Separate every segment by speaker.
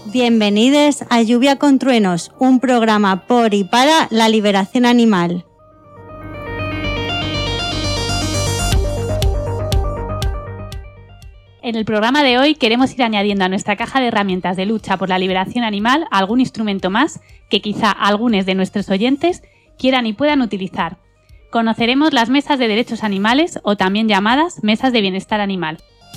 Speaker 1: Bienvenidos a Lluvia con Truenos, un programa por y para la liberación animal.
Speaker 2: En el programa de hoy queremos ir añadiendo a nuestra caja de herramientas de lucha por la liberación animal algún instrumento más que quizá algunos de nuestros oyentes quieran y puedan utilizar. Conoceremos las mesas de derechos animales o también llamadas mesas de bienestar animal.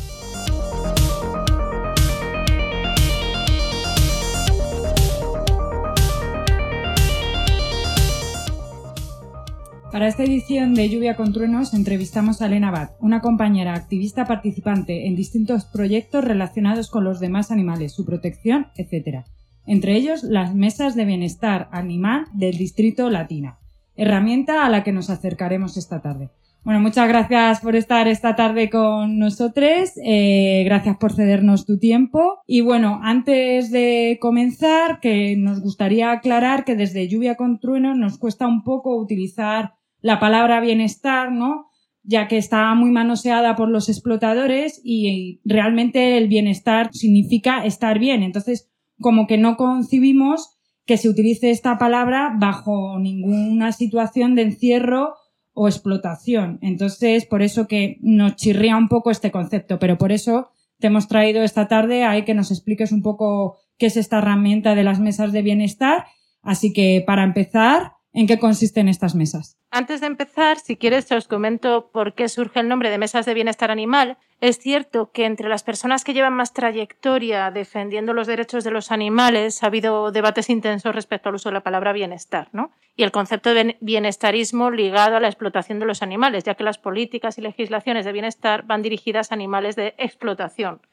Speaker 3: Para esta edición de Lluvia con Truenos entrevistamos a Elena Abad, una compañera activista participante en distintos proyectos relacionados con los demás animales, su protección, etc. Entre ellos, las mesas de bienestar animal del Distrito Latina, herramienta a la que nos acercaremos esta tarde. Bueno, muchas gracias por estar esta tarde con nosotros, gracias por cedernos tu tiempo. Y bueno, antes de comenzar, que nos gustaría aclarar que desde Lluvia con Truenos nos cuesta un poco utilizar la palabra bienestar, ¿no? Ya que está muy manoseada por los explotadores y realmente el bienestar significa estar bien. Entonces, como que no concibimos que se utilice esta palabra bajo ninguna situación de encierro o explotación. Entonces, por eso que nos chirría un poco este concepto, pero por eso te hemos traído esta tarde a que nos expliques un poco qué es esta herramienta de las mesas de bienestar. Así que, para empezar, ¿en qué consisten estas mesas?
Speaker 4: Antes de empezar, si quieres, os comento por qué surge el nombre de mesas de bienestar animal. Es cierto que entre las personas que llevan más trayectoria defendiendo los derechos de los animales ha habido debates intensos respecto al uso de la palabra bienestar, ¿no? Y el concepto de bienestarismo ligado a la explotación de los animales, ya que las políticas y legislaciones de bienestar van dirigidas a animales de explotación.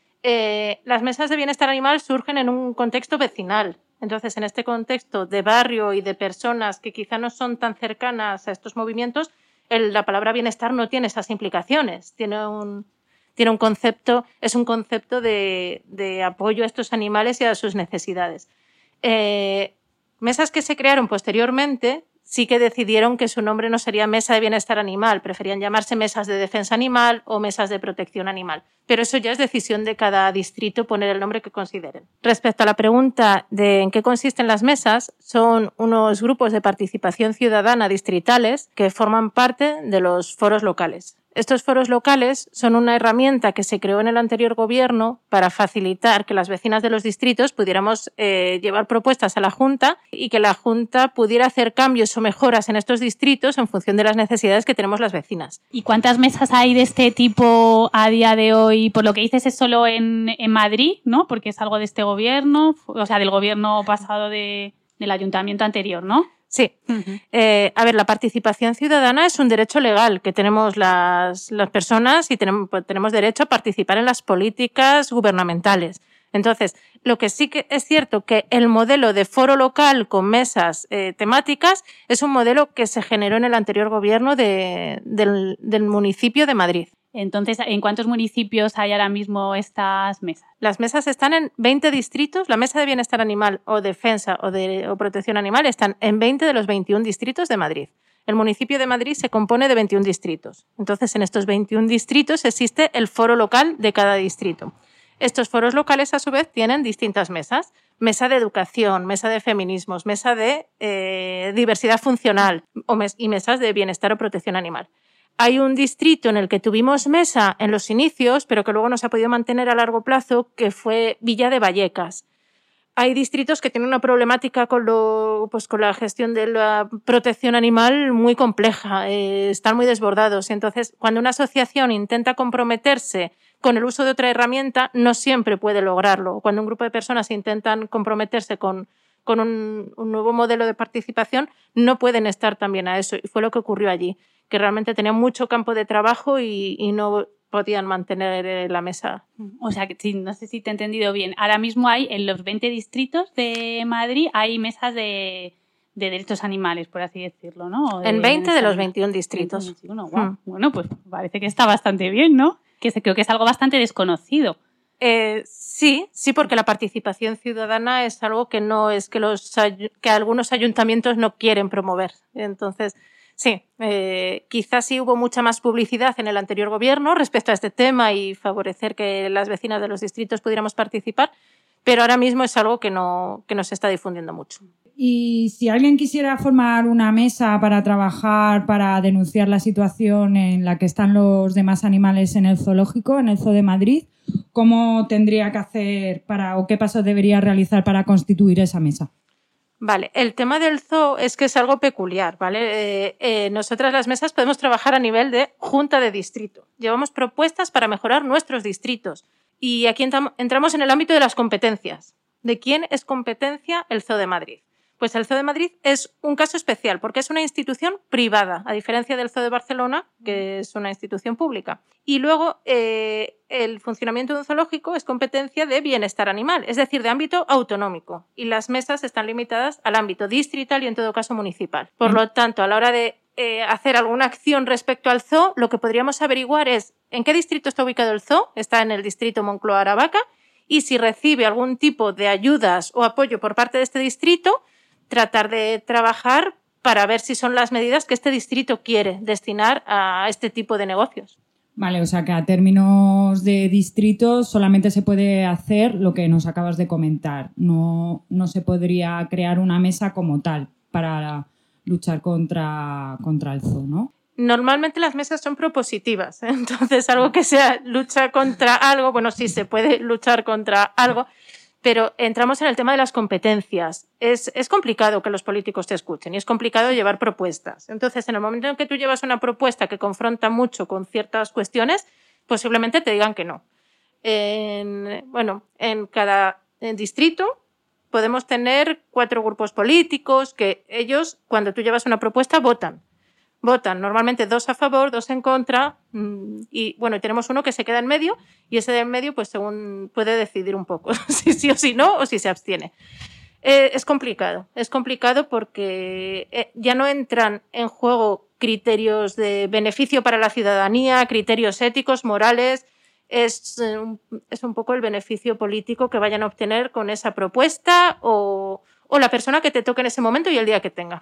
Speaker 4: Las mesas de bienestar animal surgen en un contexto vecinal. Entonces, en este contexto de barrio y de personas que quizá no son tan cercanas a estos movimientos, la palabra bienestar no tiene esas implicaciones. Tiene un concepto, es un concepto de apoyo a estos animales y a sus necesidades. Mesas que se crearon posteriormente sí que decidieron que su nombre no sería mesa de bienestar animal, preferían llamarse mesas de defensa animal o mesas de protección animal. Pero eso ya es decisión de cada distrito poner el nombre que consideren. Respecto a la pregunta de en qué consisten las mesas, son unos grupos de participación ciudadana distritales que forman parte de los foros locales. Estos foros locales son una herramienta que se creó en el anterior gobierno para facilitar que las vecinas de los distritos pudiéramos llevar propuestas a la Junta y que la Junta pudiera hacer cambios o mejoras en estos distritos en función de las necesidades que tenemos las vecinas.
Speaker 2: ¿Y cuántas mesas hay de este tipo a día de hoy? Por lo que dices es solo en Madrid, ¿no? Porque es algo de este gobierno, o sea, del gobierno pasado del ayuntamiento anterior, ¿no?
Speaker 4: Sí. Uh-huh. La participación ciudadana es un derecho legal que tenemos las personas y tenemos derecho a participar en las políticas gubernamentales. Entonces, lo que sí que es cierto que el modelo de foro local con mesas temáticas es un modelo que se generó en el anterior gobierno del municipio de Madrid.
Speaker 2: Entonces, ¿en cuántos municipios hay ahora mismo estas mesas?
Speaker 4: Las mesas están en 20 distritos. La mesa de bienestar animal o defensa o protección animal están en 20 de los 21 distritos de Madrid. El municipio de Madrid se compone de 21 distritos. Entonces, en estos 21 distritos existe el foro local de cada distrito. Estos foros locales, a su vez, tienen distintas mesas. Mesa de educación, mesa de feminismos, mesa de diversidad funcional y mesas de bienestar o protección animal. Hay un distrito en el que tuvimos mesa en los inicios, pero que luego no se ha podido mantener a largo plazo, que fue Villa de Vallecas. Hay distritos que tienen una problemática con la gestión de la protección animal muy compleja, están muy desbordados. Entonces, cuando una asociación intenta comprometerse con el uso de otra herramienta, no siempre puede lograrlo. Cuando un grupo de personas intentan comprometerse con un nuevo modelo de participación, no pueden estar también a eso. Y fue lo que ocurrió allí, que realmente tenían mucho campo de trabajo y no podían mantener la mesa.
Speaker 2: O sea, que sí, no sé si te he entendido bien. Ahora mismo hay, en los 20 distritos de Madrid, hay mesas de derechos animales, por así decirlo, ¿no?
Speaker 4: En 20 de los 21 distritos.
Speaker 2: 21, wow. Bueno, pues parece que está bastante bien, ¿no? Creo que es algo bastante desconocido.
Speaker 4: Sí, porque la participación ciudadana es algo que no es que algunos ayuntamientos no quieren promover. Entonces, sí, quizás sí hubo mucha más publicidad en el anterior gobierno respecto a este tema y favorecer que las vecinas de los distritos pudiéramos participar, pero ahora mismo es algo que no se está difundiendo mucho.
Speaker 3: Y si alguien quisiera formar una mesa para trabajar, para denunciar la situación en la que están los demás animales en el zoológico, en el Zoo de Madrid, ¿cómo tendría que hacer o qué pasos debería realizar para constituir esa mesa?
Speaker 4: Vale, el tema del zoo es que es algo peculiar, ¿vale? Nosotras las mesas podemos trabajar a nivel de junta de distrito. Llevamos propuestas para mejorar nuestros distritos. Y aquí entramos en el ámbito de las competencias. ¿De quién es competencia el Zoo de Madrid? Pues el Zoo de Madrid es un caso especial porque es una institución privada, a diferencia del Zoo de Barcelona, que es una institución pública. Y luego el funcionamiento de un zoológico es competencia de bienestar animal, es decir, de ámbito autonómico. Y las mesas están limitadas al ámbito distrital y en todo caso municipal. Por lo tanto, a la hora de hacer alguna acción respecto al zoo, lo que podríamos averiguar es en qué distrito está ubicado el zoo. Está en el distrito Moncloa-Aravaca, y si recibe algún tipo de ayudas o apoyo por parte de este distrito, tratar de trabajar para ver si son las medidas que este distrito quiere destinar a este tipo de negocios.
Speaker 3: Vale, o sea que a términos de distritos solamente se puede hacer lo que nos acabas de comentar. No se podría crear una mesa como tal para luchar contra el zoo, ¿no?
Speaker 4: Normalmente las mesas son propositivas, ¿eh? Entonces algo que sea lucha contra algo, bueno, sí se puede luchar contra algo, pero entramos en el tema de las competencias. Es complicado que los políticos te escuchen y es complicado llevar propuestas. Entonces, en el momento en que tú llevas una propuesta que confronta mucho con ciertas cuestiones, posiblemente te digan que no. En cada distrito podemos tener 4 grupos políticos que ellos, cuando tú llevas una propuesta, votan. Normalmente 2 a favor, 2 en contra, y bueno, tenemos uno que se queda en medio, y ese de en medio, pues según puede decidir un poco si sí o si no, o si se abstiene. Es complicado porque ya no entran en juego criterios de beneficio para la ciudadanía, criterios éticos, morales. Es un poco el beneficio político que vayan a obtener con esa propuesta o la persona que te toque en ese momento y el día que tenga.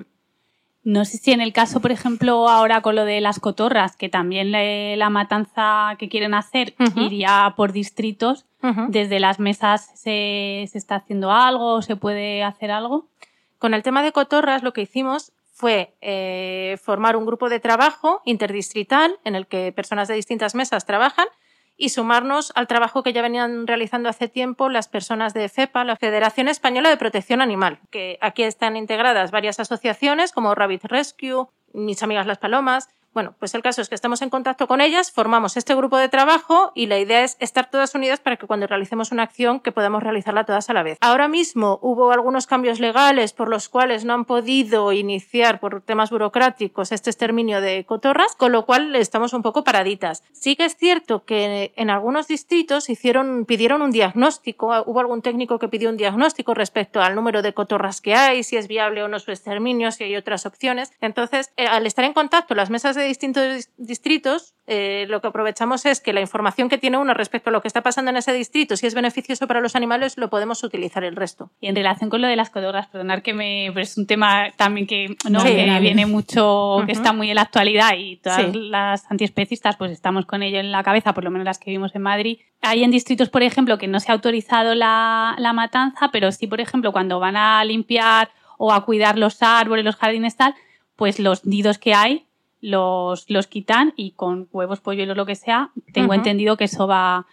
Speaker 2: No sé si en el caso, por ejemplo, ahora con lo de las cotorras, que también la matanza que quieren hacer iría por distritos, ¿desde las mesas se está haciendo algo? ¿Se puede hacer algo?
Speaker 4: Con el tema de cotorras lo que hicimos fue formar un grupo de trabajo interdistrital en el que personas de distintas mesas trabajan y sumarnos al trabajo que ya venían realizando hace tiempo las personas de FEPA, la Federación Española de Protección Animal, que aquí están integradas varias asociaciones como Rabbit Rescue, Mis Amigas las Palomas. Bueno, pues el caso es que estamos en contacto con ellas, formamos este grupo de trabajo y la idea es estar todas unidas para que cuando realicemos una acción que podamos realizarla todas a la vez. Ahora mismo hubo algunos cambios legales por los cuales no han podido iniciar por temas burocráticos este exterminio de cotorras, con lo cual estamos un poco paraditas. Sí que es cierto que en algunos distritos pidieron un diagnóstico, hubo algún técnico que pidió un diagnóstico respecto al número de cotorras que hay, si es viable o no su exterminio, si hay otras opciones. Entonces, al estar en contacto las mesas de distintos distritos, lo que aprovechamos es que la información que tiene uno respecto a lo que está pasando en ese distrito, si es beneficioso para los animales, lo podemos utilizar el resto.
Speaker 2: Y en relación con lo de las cotorras, perdonar pero es un tema también que viene mucho, que está muy en la actualidad y todas las antiespecistas pues estamos con ello en la cabeza, por lo menos las que vivimos en Madrid. Hay en distritos, por ejemplo, que no se ha autorizado la matanza, pero sí, por ejemplo, cuando van a limpiar o a cuidar los árboles, los jardines, tal, pues los nidos que hay los quitan y con huevos, polluelos, lo que sea, tengo entendido que eso va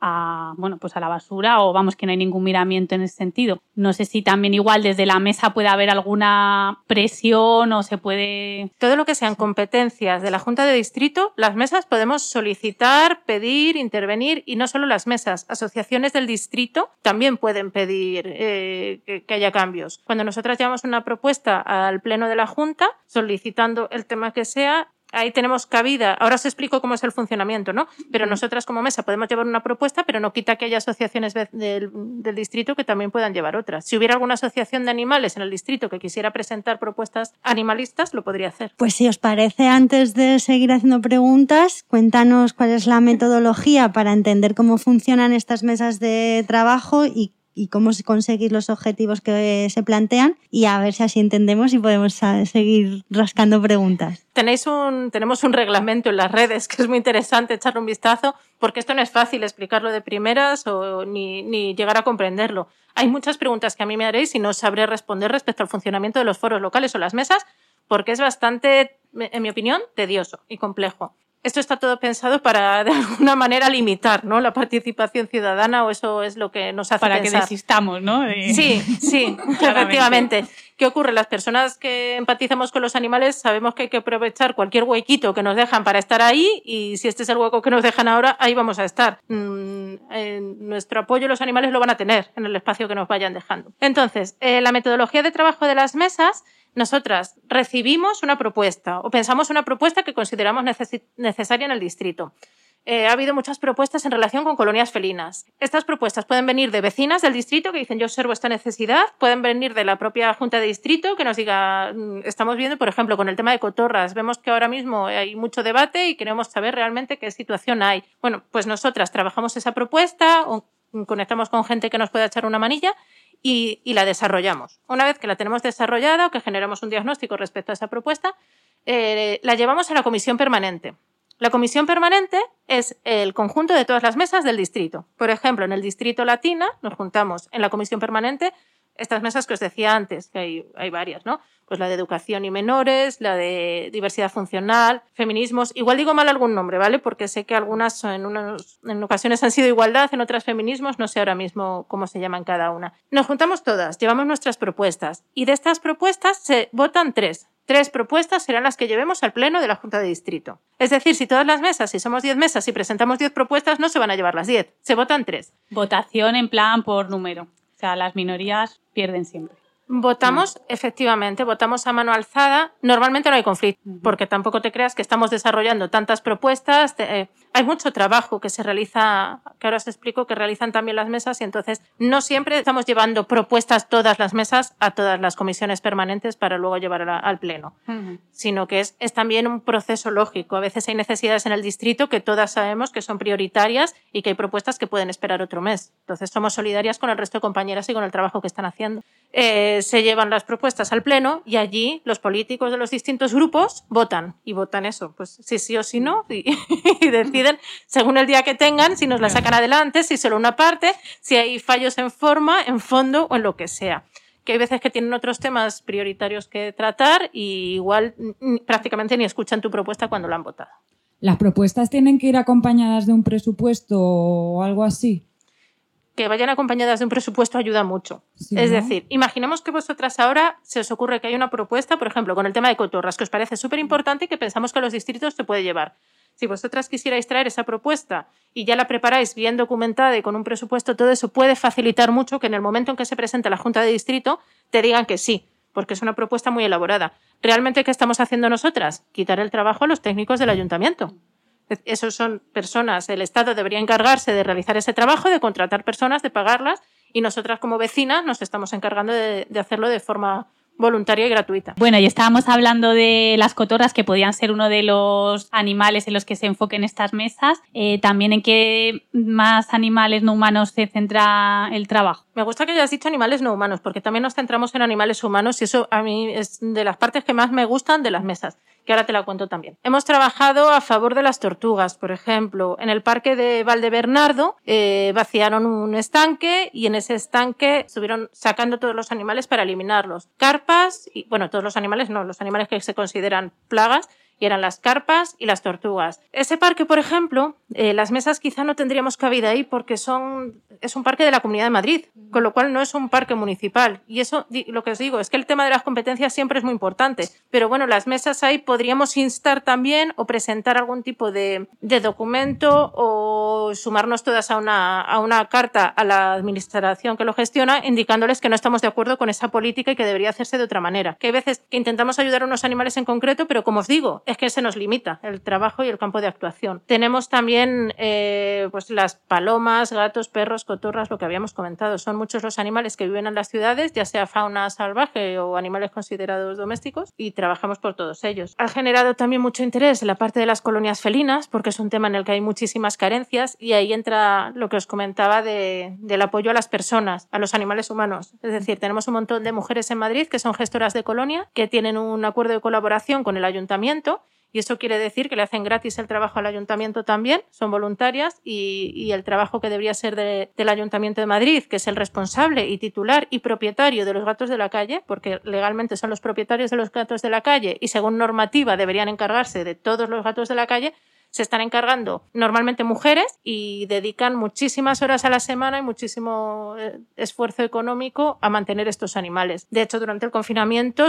Speaker 2: a la basura o vamos, que no hay ningún miramiento en ese sentido. No sé si también igual desde la mesa puede haber alguna presión o se puede...
Speaker 4: Todo lo que sean competencias de la Junta de Distrito, las mesas podemos solicitar, pedir, intervenir y no solo las mesas, asociaciones del distrito también pueden pedir que haya cambios. Cuando nosotras llevamos una propuesta al pleno de la Junta solicitando el tema que sea, ahí tenemos cabida. Ahora os explico cómo es el funcionamiento, ¿no? Pero nosotras como mesa podemos llevar una propuesta, pero no quita que haya asociaciones del distrito que también puedan llevar otras. Si hubiera alguna asociación de animales en el distrito que quisiera presentar propuestas animalistas, lo podría hacer.
Speaker 1: Pues si os parece, antes de seguir haciendo preguntas, cuéntanos cuál es la metodología para entender cómo funcionan estas mesas de trabajo y y cómo conseguir los objetivos que se plantean, y a ver si así entendemos y podemos seguir rascando preguntas.
Speaker 4: Tenemos un reglamento en las redes que es muy interesante echarle un vistazo, porque esto no es fácil explicarlo de primeras ni llegar a comprenderlo. Hay muchas preguntas que a mí me haréis y no sabré responder respecto al funcionamiento de los foros locales o las mesas, porque es bastante, en mi opinión, tedioso y complejo. Esto está todo pensado para, de alguna manera, limitar, ¿no?, la participación ciudadana, o eso es lo que nos hace
Speaker 2: para
Speaker 4: pensar.
Speaker 2: que desistamos, ¿no?
Speaker 4: Sí, efectivamente. ¿Qué ocurre? Las personas que empatizamos con los animales sabemos que hay que aprovechar cualquier huequito que nos dejan para estar ahí, y si este es el hueco que nos dejan ahora, ahí vamos a estar. Nuestro apoyo los animales lo van a tener en el espacio que nos vayan dejando. Entonces, la metodología de trabajo de las mesas: nosotras recibimos una propuesta o pensamos una propuesta que consideramos necesaria en el distrito. Ha habido muchas propuestas en relación con colonias felinas. Estas propuestas pueden venir de vecinas del distrito que dicen yo observo esta necesidad, pueden venir de la propia Junta de Distrito que nos diga estamos viendo, por ejemplo, con el tema de cotorras, vemos que ahora mismo hay mucho debate y queremos saber realmente qué situación hay. Bueno, pues nosotras trabajamos esa propuesta o conectamos con gente que nos pueda echar una manilla y la desarrollamos. Una vez que la tenemos desarrollada o que generamos un diagnóstico respecto a esa propuesta, la llevamos a la comisión permanente. La comisión permanente es el conjunto de todas las mesas del distrito. Por ejemplo, en el distrito Latina nos juntamos en la comisión permanente estas mesas que os decía antes, que hay varias, ¿no? Pues la de educación y menores, la de diversidad funcional, feminismos. Igual digo mal algún nombre, ¿vale? Porque sé que algunas en ocasiones han sido igualdad, en otras feminismos, no sé ahora mismo cómo se llaman cada una. Nos juntamos todas, llevamos nuestras propuestas y de estas propuestas se votan 3. 3 propuestas serán las que llevemos al pleno de la Junta de Distrito. Es decir, si todas las mesas, si somos 10 mesas y presentamos 10 propuestas, no se van a llevar las 10, se votan 3.
Speaker 2: Votación en plan por número. O sea, las minorías pierden siempre.
Speaker 4: Votamos, efectivamente, votamos a mano alzada. Normalmente no hay conflicto, porque tampoco te creas que estamos desarrollando tantas propuestas. Hay mucho trabajo que se realiza, que ahora os explico, que realizan también las mesas, y entonces no siempre estamos llevando propuestas todas las mesas a todas las comisiones permanentes para luego llevar al pleno, sino que es también un proceso lógico. A veces hay necesidades en el distrito que todas sabemos que son prioritarias y que hay propuestas que pueden esperar otro mes. Entonces somos solidarias con el resto de compañeras y con el trabajo que están haciendo. Se llevan las propuestas al pleno y allí los políticos de los distintos grupos votan. Y votan eso, pues sí o sí no, y deciden según el día que tengan si nos la sacan adelante, si solo una parte, si hay fallos en forma, en fondo o en lo que sea. Que hay veces que tienen otros temas prioritarios que tratar y igual prácticamente ni escuchan tu propuesta cuando la han votado.
Speaker 3: ¿Las propuestas tienen que ir acompañadas de un presupuesto o algo así?
Speaker 4: Que vayan acompañadas de un presupuesto ayuda mucho. Sí, es decir, imaginemos que vosotras ahora se os ocurre que hay una propuesta, por ejemplo, con el tema de cotorras, que os parece súper importante y que pensamos que a los distritos se puede llevar. Si vosotras quisierais traer esa propuesta y ya la preparáis bien documentada y con un presupuesto, todo eso puede facilitar mucho que en el momento en que se presente a la Junta de Distrito te digan que sí, porque es una propuesta muy elaborada. ¿Realmente qué estamos haciendo nosotras? Quitar el trabajo a los técnicos del ayuntamiento. Esos son personas, el Estado debería encargarse de realizar ese trabajo, de contratar personas, de pagarlas, y nosotras como vecinas nos estamos encargando de hacerlo de forma voluntaria y gratuita.
Speaker 2: Bueno, y estábamos hablando de las cotorras, que podían ser uno de los animales en los que se enfoquen estas mesas. También, ¿en qué más animales no humanos se centra el trabajo?
Speaker 4: Me gusta que hayas dicho animales no humanos, porque también nos centramos en animales humanos y eso a mí es de las partes que más me gustan de las mesas, que ahora te la cuento también. Hemos trabajado a favor de las tortugas, por ejemplo. En el parque de Valdebernardo vaciaron un estanque y en ese estanque estuvieron sacando todos los animales para eliminarlos. Carpas, y bueno, todos los animales no, los animales que se consideran plagas, y eran las carpas y las tortugas. Ese parque, por ejemplo, las mesas quizá no tendríamos cabida ahí porque es un parque de la Comunidad de Madrid, con lo cual no es un parque municipal. Y eso, lo que os digo, es que el tema de las competencias siempre es muy importante. Pero bueno, las mesas ahí podríamos instar también o presentar algún tipo de documento o sumarnos todas a una carta a la administración que lo gestiona, indicándoles que no estamos de acuerdo con esa política y que debería hacerse de otra manera. Que hay veces que intentamos ayudar a unos animales en concreto, pero como os digo, es que se nos limita el trabajo y el campo de actuación. Tenemos también pues las palomas, gatos, perros, cotorras, lo que habíamos comentado. Son muchos los animales que viven en las ciudades, ya sea fauna salvaje o animales considerados domésticos, y trabajamos por todos ellos. Ha generado también mucho interés en la parte de las colonias felinas, porque es un tema en el que hay muchísimas carencias. colonias, y ahí entra lo que os comentaba del apoyo a las personas, a los animales humanos. Es decir, tenemos un montón de mujeres en Madrid que son gestoras de colonia, que tienen un acuerdo de colaboración con el ayuntamiento, y eso quiere decir que le hacen gratis el trabajo al ayuntamiento también, son voluntarias, y el trabajo que debería ser del Ayuntamiento de Madrid, que es el responsable y titular y propietario de los gatos de la calle, porque legalmente son los propietarios de los gatos de la calle y según normativa deberían encargarse de todos los gatos de la calle, se están encargando normalmente mujeres y dedican muchísimas horas a la semana y muchísimo esfuerzo económico a mantener estos animales. De hecho, durante el confinamiento,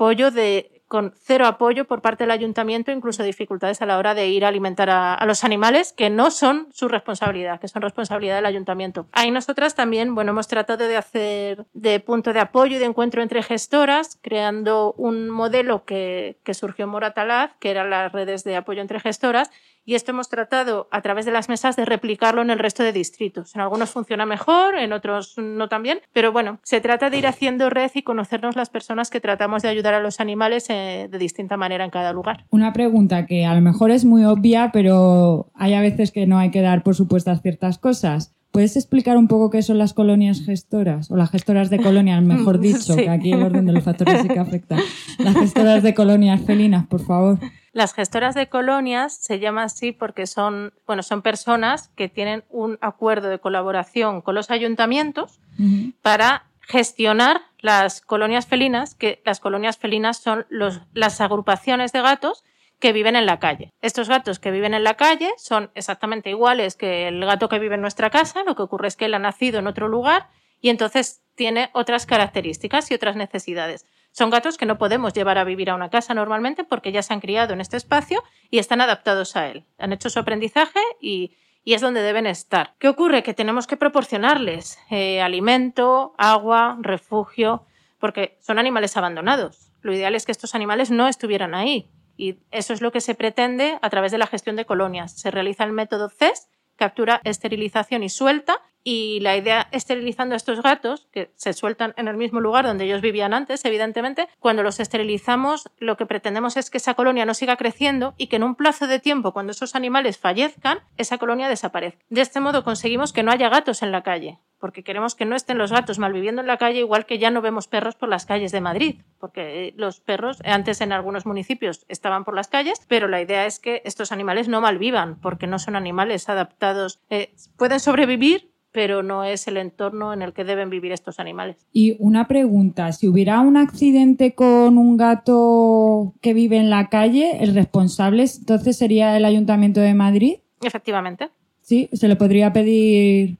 Speaker 4: con cero apoyo por parte del ayuntamiento, incluso dificultades a la hora de ir a alimentar a los animales, que no son su responsabilidad, que son responsabilidad del ayuntamiento. Ahí nosotras también, hemos tratado de hacer de punto de apoyo y de encuentro entre gestoras, creando un modelo que surgió en Moratalaz, que eran las redes de apoyo entre gestoras, y esto hemos tratado a través de las mesas de replicarlo en el resto de distritos. En algunos funciona mejor, en otros no tan bien, pero se trata de ir haciendo red y conocernos las personas que tratamos de ayudar a los animales de distinta manera en cada lugar.
Speaker 3: Una pregunta que a lo mejor es muy obvia, pero hay a veces que no hay que dar por supuestas ciertas cosas. ¿Puedes explicar un poco qué son las colonias gestoras? O las gestoras de colonias, mejor dicho,
Speaker 4: Sí.
Speaker 3: Que aquí el orden de los factores sí que afecta. Las gestoras de colonias felinas, por favor.
Speaker 4: Las gestoras de colonias se llaman así porque son personas que tienen un acuerdo de colaboración con los ayuntamientos para gestionar las colonias felinas, que las colonias felinas son las agrupaciones de gatos que viven en la calle. Estos gatos que viven en la calle son exactamente iguales que el gato que vive en nuestra casa, lo que ocurre es que él ha nacido en otro lugar y entonces tiene otras características y otras necesidades. Son gatos que no podemos llevar a vivir a una casa normalmente porque ya se han criado en este espacio y están adaptados a él. Han hecho su aprendizaje y es donde deben estar. ¿Qué ocurre? Que tenemos que proporcionarles alimento, agua, refugio, porque son animales abandonados. Lo ideal es que estos animales no estuvieran ahí y eso es lo que se pretende a través de la gestión de colonias. Se realiza el método CES, captura, esterilización y suelta. Y la idea, esterilizando a estos gatos, que se sueltan en el mismo lugar donde ellos vivían antes, evidentemente, cuando los esterilizamos, lo que pretendemos es que esa colonia no siga creciendo y que en un plazo de tiempo, cuando esos animales fallezcan, esa colonia desaparezca. De este modo conseguimos que no haya gatos en la calle, porque queremos que no estén los gatos malviviendo en la calle, igual que ya no vemos perros por las calles de Madrid, porque los perros antes en algunos municipios estaban por las calles, pero la idea es que estos animales no malvivan, porque no son animales adaptados. Pueden sobrevivir, pero no es el entorno en el que deben vivir estos animales.
Speaker 3: Y una pregunta, si hubiera un accidente con un gato que vive en la calle, ¿el responsable entonces sería el Ayuntamiento de Madrid?
Speaker 4: Efectivamente.
Speaker 3: Sí, se le podría pedir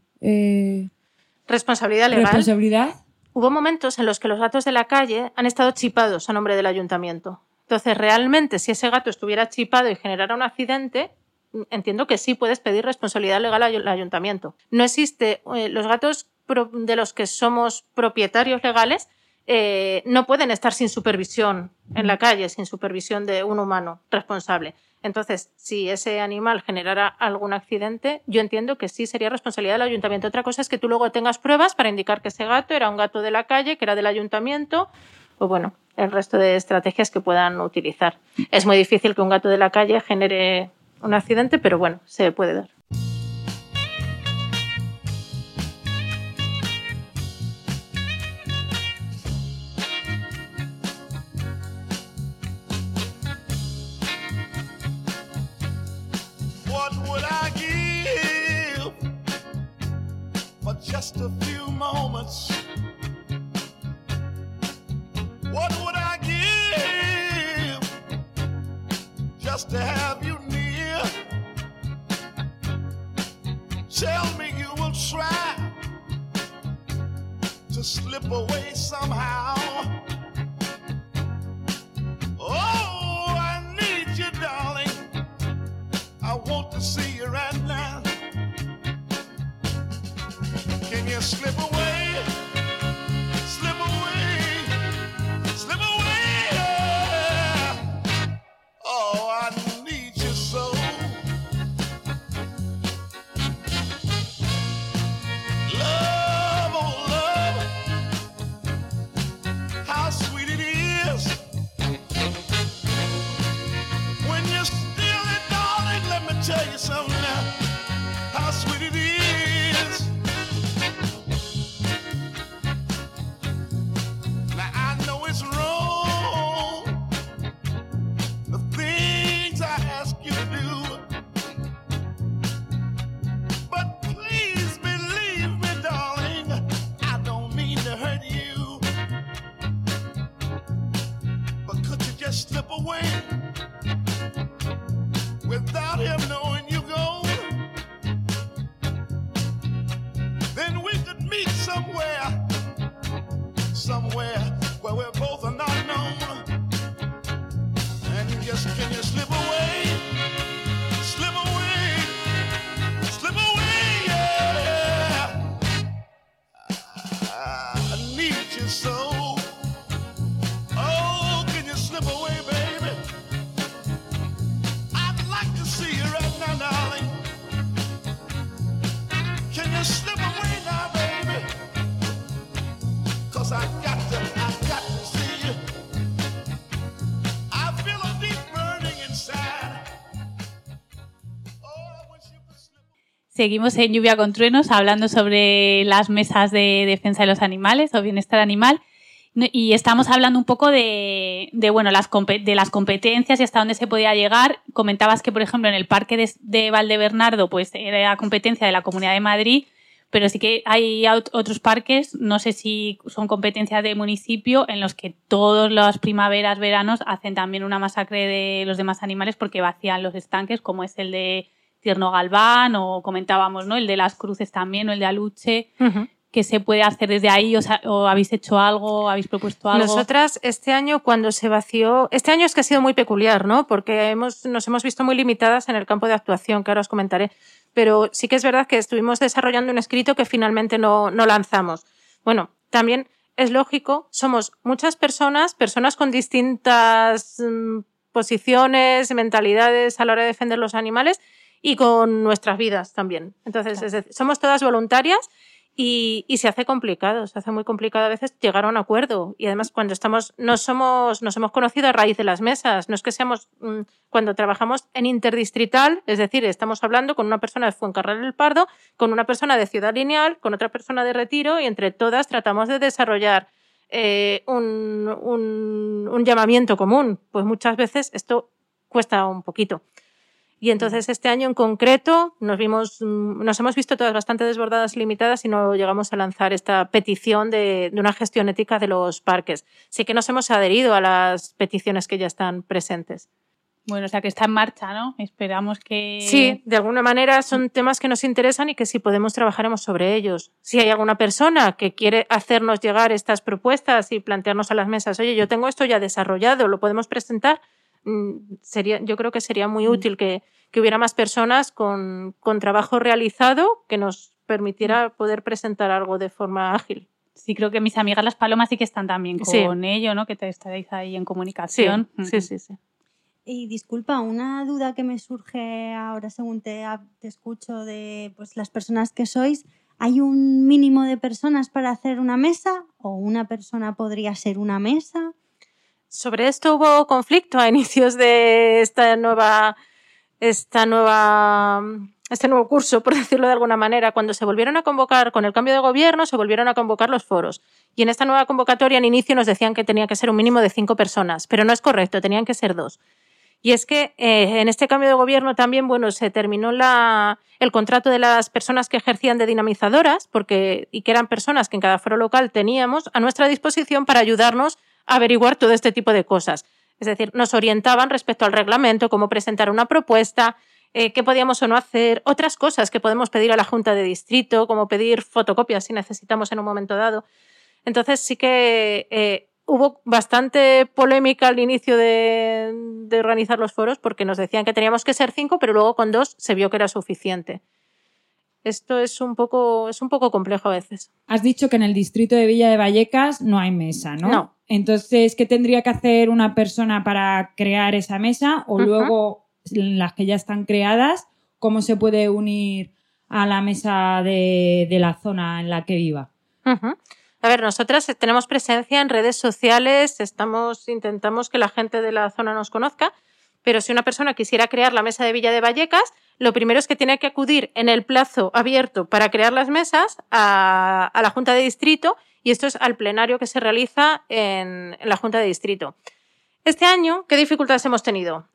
Speaker 4: responsabilidad legal.
Speaker 3: ¿Responsabilidad?
Speaker 4: Hubo momentos en los que los gatos de la calle han estado chipados a nombre del ayuntamiento. Entonces, realmente, si ese gato estuviera chipado y generara un accidente, entiendo que sí puedes pedir responsabilidad legal al ayuntamiento. No existe, los gatos de los que somos propietarios legales no pueden estar sin supervisión en la calle, sin supervisión de un humano responsable. Entonces, si ese animal generara algún accidente, yo entiendo que sí sería responsabilidad del ayuntamiento. Otra cosa es que tú luego tengas pruebas para indicar que ese gato era un gato de la calle, que era del ayuntamiento, o el resto de estrategias que puedan utilizar. Es muy difícil que un gato de la calle genere un accidente, pero se puede dar.
Speaker 5: What would I give for just a few moments? What would I give just to have you near? Tell me you will try to slip away somehow. Oh, I need you, darling. I want to see you right now. Can you slip away? Slip away. Slip away. Oh, I need you so. Love, oh love, how sweet it is when you're still it, darling. Let me tell you something now. How
Speaker 2: Seguimos en Lluvia con Truenos hablando sobre las mesas de defensa de los animales o bienestar animal. Y estamos hablando un poco de las competencias y hasta dónde se podía llegar. Comentabas que, por ejemplo, en el parque de Valdebernardo pues era competencia de la Comunidad de Madrid, pero sí que hay otros parques, no sé si son competencias de municipio, en los que todas las primaveras, veranos hacen también una masacre de los demás animales porque vacían los estanques, como es el de Tierno Galván o comentábamos, ¿no? El de Las Cruces también o el de Aluche. Uh-huh. ¿Qué se puede hacer desde ahí? ¿O habéis hecho algo? ¿Habéis propuesto algo?
Speaker 4: Nosotras este año cuando se vació... Este año es que ha sido muy peculiar, ¿no? Porque nos hemos visto muy limitadas en el campo de actuación, que ahora os comentaré. Pero sí que es verdad que estuvimos desarrollando un escrito que finalmente no lanzamos. Bueno, también es lógico, somos muchas personas con distintas posiciones, mentalidades a la hora de defender los animales y con nuestras vidas también. Entonces, claro, es decir, somos todas voluntarias. Y se hace complicado, se hace muy complicado a veces llegar a un acuerdo. Y además cuando nos hemos conocido a raíz de las mesas. No es que seamos, cuando trabajamos en interdistrital, es decir, estamos hablando con una persona de Fuencarral del Pardo, con una persona de Ciudad Lineal, con otra persona de Retiro, y entre todas tratamos de desarrollar un llamamiento común. Pues muchas veces esto cuesta un poquito. Y entonces este año en concreto nos hemos visto todas bastante desbordadas y limitadas y no llegamos a lanzar esta petición de una gestión ética de los parques. Sí que nos hemos adherido a las peticiones que ya están presentes.
Speaker 2: Bueno, o sea que está en marcha, ¿no? Esperamos que...
Speaker 4: Sí, de alguna manera son temas que nos interesan y que si podemos trabajaremos sobre ellos. Si hay alguna persona que quiere hacernos llegar estas propuestas y plantearnos a las mesas, oye, yo tengo esto ya desarrollado, ¿lo podemos presentar? Yo creo que sería muy útil que hubiera más personas con trabajo realizado que nos permitiera poder presentar algo de forma ágil.
Speaker 2: Sí, creo que mis amigas las palomas sí que están también con ello, ¿no? Que estáis ahí en comunicación.
Speaker 4: Sí.
Speaker 1: Y disculpa, una duda que me surge ahora según te escucho de pues, las personas que sois. ¿Hay un mínimo de personas para hacer una mesa? ¿O una persona podría ser una mesa?
Speaker 4: Sobre esto hubo conflicto a inicios de este nuevo curso, por decirlo de alguna manera. Cuando se volvieron a convocar, con el cambio de gobierno, se volvieron a convocar los foros. Y en esta nueva convocatoria, en inicio, nos decían que tenía que ser un mínimo de 5 personas, pero no es correcto, tenían que ser 2. Y es que en este cambio de gobierno también, se terminó el contrato de las personas que ejercían de dinamizadoras, y que eran personas que en cada foro local teníamos a nuestra disposición para ayudarnos a averiguar todo este tipo de cosas. Es decir, nos orientaban respecto al reglamento, cómo presentar una propuesta, qué podíamos o no hacer, otras cosas que podemos pedir a la Junta de Distrito, como pedir fotocopias si necesitamos en un momento dado. Entonces sí que hubo bastante polémica al inicio de organizar los foros porque nos decían que teníamos que ser 5, pero luego con 2 se vio que era suficiente. Esto es un poco complejo a veces.
Speaker 3: Has dicho que en el distrito de Villa de Vallecas no hay mesa, ¿no?
Speaker 4: No.
Speaker 3: Entonces, ¿qué tendría que hacer una persona para crear esa mesa? O luego, las que ya están creadas, ¿cómo se puede unir a la mesa de la zona en la que viva?
Speaker 4: A ver, nosotras tenemos presencia en redes sociales, intentamos que la gente de la zona nos conozca, pero si una persona quisiera crear la mesa de Villa de Vallecas, lo primero es que tiene que acudir en el plazo abierto para crear las mesas a la Junta de Distrito, y esto es al plenario que se realiza en la Junta de Distrito. Este año, ¿qué dificultades hemos tenido?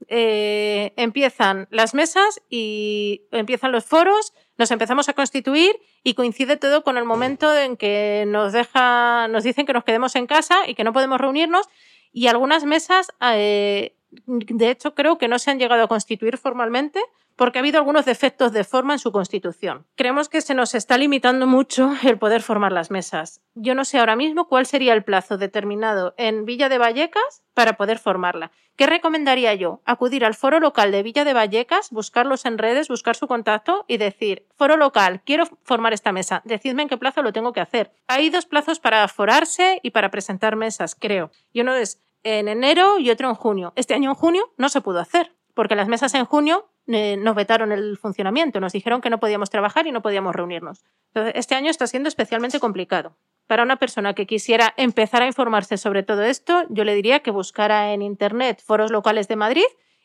Speaker 4: Empiezan las mesas y empiezan los foros, nos empezamos a constituir y coincide todo con el momento en que nos dicen que nos quedemos en casa y que no podemos reunirnos, y algunas mesas, de hecho, creo que no se han llegado a constituir formalmente porque ha habido algunos defectos de forma en su constitución. Creemos que se nos está limitando mucho el poder formar las mesas. Yo no sé ahora mismo cuál sería el plazo determinado en Villa de Vallecas para poder formarla. ¿Qué recomendaría yo? Acudir al foro local de Villa de Vallecas, buscarlos en redes, buscar su contacto y decir, foro local, quiero formar esta mesa, decidme en qué plazo lo tengo que hacer. Hay 2 plazos para forarse y para presentar mesas, creo. Y uno es en enero y otro en junio. Este año en junio no se pudo hacer, porque las mesas en junio nos vetaron el funcionamiento, nos dijeron que no podíamos trabajar y no podíamos reunirnos. Entonces, este año está siendo especialmente complicado. Para una persona que quisiera empezar a informarse sobre todo esto, yo le diría que buscara en internet foros locales de Madrid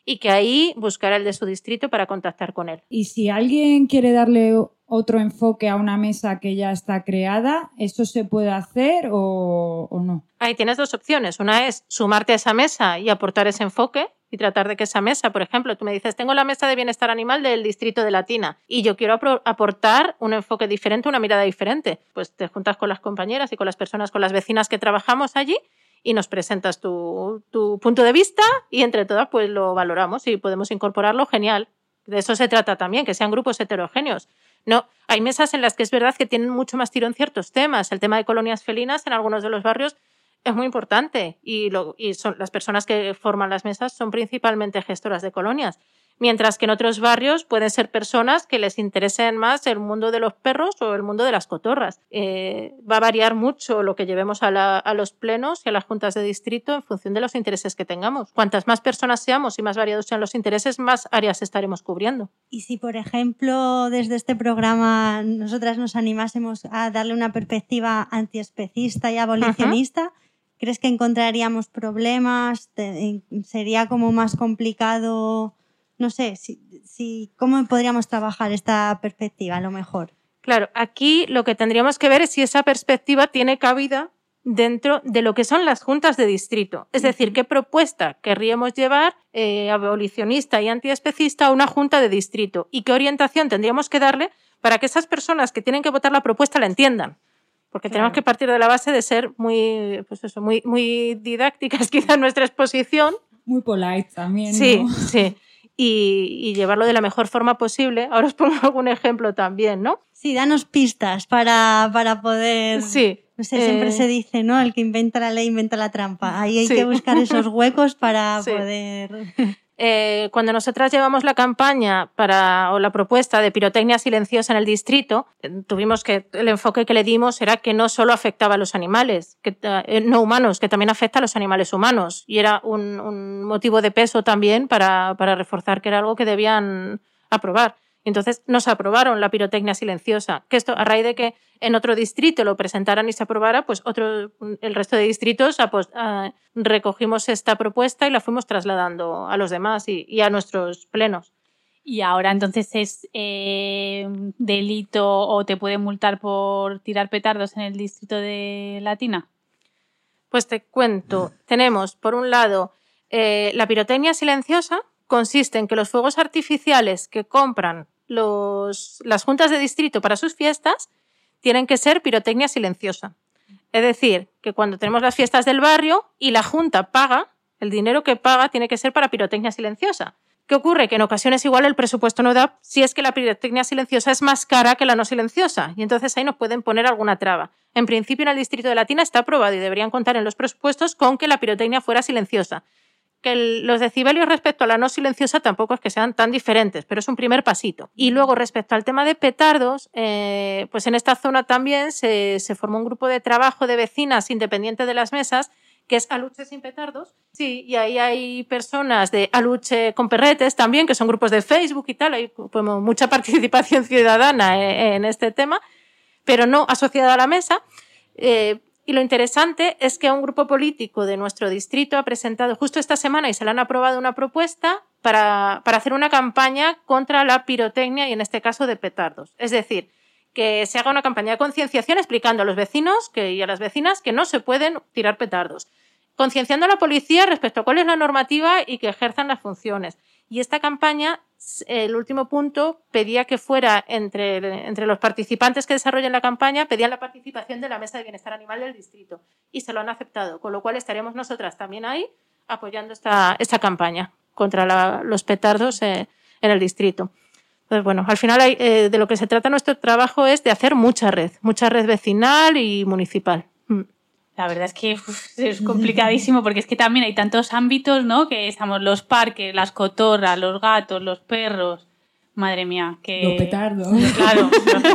Speaker 4: y que ahí buscará el de su distrito para contactar con él.
Speaker 3: Y si alguien quiere darle otro enfoque a una mesa que ya está creada, ¿eso se puede hacer o no?
Speaker 4: Ahí tienes dos opciones. Una es sumarte a esa mesa y aportar ese enfoque y tratar de que esa mesa, por ejemplo, tú me dices, tengo la mesa de bienestar animal del distrito de Latina y yo quiero aportar un enfoque diferente, una mirada diferente. Pues te juntas con las compañeras y con las personas, con las vecinas que trabajamos allí y nos presentas tu punto de vista y entre todas pues lo valoramos y podemos incorporarlo, genial. De eso se trata también, que sean grupos heterogéneos. No, hay mesas en las que es verdad que tienen mucho más tirón ciertos temas. El tema de colonias felinas en algunos de los barrios es muy importante y son las personas que forman las mesas son principalmente gestoras de colonias. Mientras que en otros barrios pueden ser personas que les interesen más el mundo de los perros o el mundo de las cotorras. Va a variar mucho lo que llevemos a los plenos y a las juntas de distrito en función de los intereses que tengamos. Cuantas más personas seamos y más variados sean los intereses, más áreas estaremos cubriendo.
Speaker 1: Y si, por ejemplo, desde este programa nosotras nos animásemos a darle una perspectiva antiespecista y abolicionista, ¿crees que encontraríamos problemas? ¿Sería como más complicado? No sé, ¿cómo podríamos trabajar esta perspectiva a lo mejor?
Speaker 4: Claro, aquí lo que tendríamos que ver es si esa perspectiva tiene cabida dentro de lo que son las juntas de distrito. Es decir, qué propuesta querríamos llevar abolicionista y antiespecista a una junta de distrito y qué orientación tendríamos que darle para que esas personas que tienen que votar la propuesta la entiendan. Porque tenemos que partir de la base de ser muy didácticas quizá en nuestra exposición.
Speaker 3: Muy polite también,
Speaker 4: sí,
Speaker 3: ¿no?
Speaker 4: Sí. Y llevarlo de la mejor forma posible. Ahora os pongo algún ejemplo también, ¿no?
Speaker 1: Sí, danos pistas para poder...
Speaker 4: Sí.
Speaker 1: No sé, siempre se dice, ¿no? El que inventa la ley inventa la trampa. Ahí hay que buscar esos huecos para poder...
Speaker 4: Cuando nosotras llevamos la campaña o la propuesta de pirotecnia silenciosa en el distrito, tuvimos que el enfoque que le dimos era que no solo afectaba a los animales no humanos, que también afecta a los animales humanos. Y era un motivo de peso también para reforzar que era algo que debían aprobar. Entonces nos aprobaron la pirotecnia silenciosa, que esto a raíz de que en otro distrito lo presentaran y se aprobara, pues el resto de distritos recogimos esta propuesta y la fuimos trasladando a los demás y a nuestros plenos.
Speaker 2: Y ahora entonces es delito o te pueden multar por tirar petardos en el distrito de Latina.
Speaker 4: Pues te cuento, tenemos por un lado la pirotecnia silenciosa, consiste en que los fuegos artificiales que compran las juntas de distrito para sus fiestas tienen que ser pirotecnia silenciosa. Es decir, que cuando tenemos las fiestas del barrio y la junta paga, el dinero que paga tiene que ser para pirotecnia silenciosa. ¿Qué ocurre? Que en ocasiones igual el presupuesto no da si es que la pirotecnia silenciosa es más cara que la no silenciosa y entonces ahí nos pueden poner alguna traba. En principio en el distrito de Latina está aprobado y deberían contar en los presupuestos con que la pirotecnia fuera silenciosa. Que los decibelios respecto a la no silenciosa tampoco es que sean tan diferentes, pero es un primer pasito. Y luego respecto al tema de petardos, pues en esta zona también se formó un grupo de trabajo de vecinas independiente de las mesas que es Aluche sin petardos. Sí, y ahí hay personas de Aluche con perretes también, que son grupos de Facebook y tal, hay como mucha participación ciudadana en este tema, pero no asociada a la mesa. Y lo interesante es que un grupo político de nuestro distrito ha presentado justo esta semana y se le han aprobado una propuesta para hacer una campaña contra la pirotecnia y en este caso de petardos. Es decir, que se haga una campaña de concienciación explicando a los vecinos y a las vecinas que no se pueden tirar petardos. Concienciando a la policía respecto a cuál es la normativa y que ejerzan las funciones. Y esta campaña, el último punto, pedía que fuera entre los participantes que desarrollen la campaña, pedían la participación de la Mesa de Bienestar Animal del distrito. Y se lo han aceptado, con lo cual estaremos nosotras también ahí apoyando esta campaña contra los petardos en el distrito. Entonces, bueno, al final de lo que se trata nuestro trabajo es de hacer mucha red vecinal y municipal.
Speaker 2: La verdad es que es complicadísimo porque es que también hay tantos ámbitos, ¿no? Que estamos los parques, las cotorras, los gatos, los perros. Madre mía, que...
Speaker 3: Los petardos.
Speaker 2: Claro,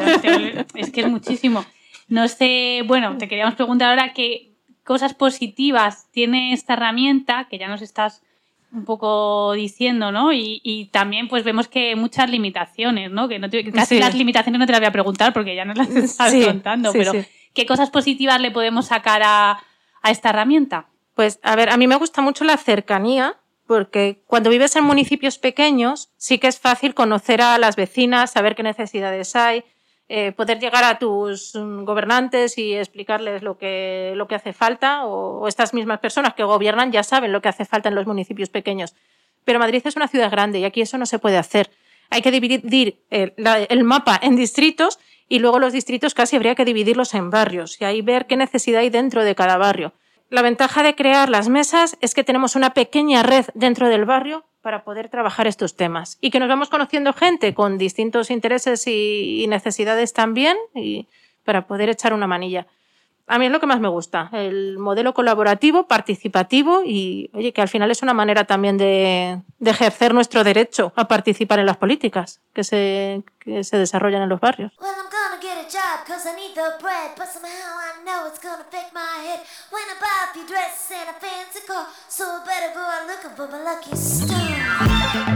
Speaker 2: es que es muchísimo. No sé, bueno, te queríamos preguntar ahora qué cosas positivas tiene esta herramienta, que ya nos estás un poco diciendo, ¿no? Y también pues vemos que muchas limitaciones, ¿no? Que casi las limitaciones no te las voy a preguntar porque ya nos las estás contando, pero... Sí. ¿Qué cosas positivas le podemos sacar a esta herramienta?
Speaker 4: Pues, a ver, a mí me gusta mucho la cercanía, porque cuando vives en municipios pequeños sí que es fácil conocer a las vecinas, saber qué necesidades hay, poder llegar a tus gobernantes y explicarles lo que hace falta, o estas mismas personas que gobiernan ya saben lo que hace falta en los municipios pequeños. Pero Madrid es una ciudad grande y aquí eso no se puede hacer. Hay que dividir el mapa en distritos y luego los distritos casi habría que dividirlos en barrios y ahí ver qué necesidad hay dentro de cada barrio. La ventaja de crear las mesas es que tenemos una pequeña red dentro del barrio para poder trabajar estos temas y que nos vamos conociendo gente con distintos intereses y necesidades también y para poder echar una manilla. A mí es lo que más me gusta, el modelo colaborativo, participativo y, oye, que al final es una manera también de ejercer nuestro derecho a participar en las políticas que se desarrollan en los barrios.
Speaker 6: Well, I'm gonna get a job 'cause I need the bread, but somehow I know it's gonna affect my head when I buy a few dresses and a fancy car, so I better go out looking for my lucky star.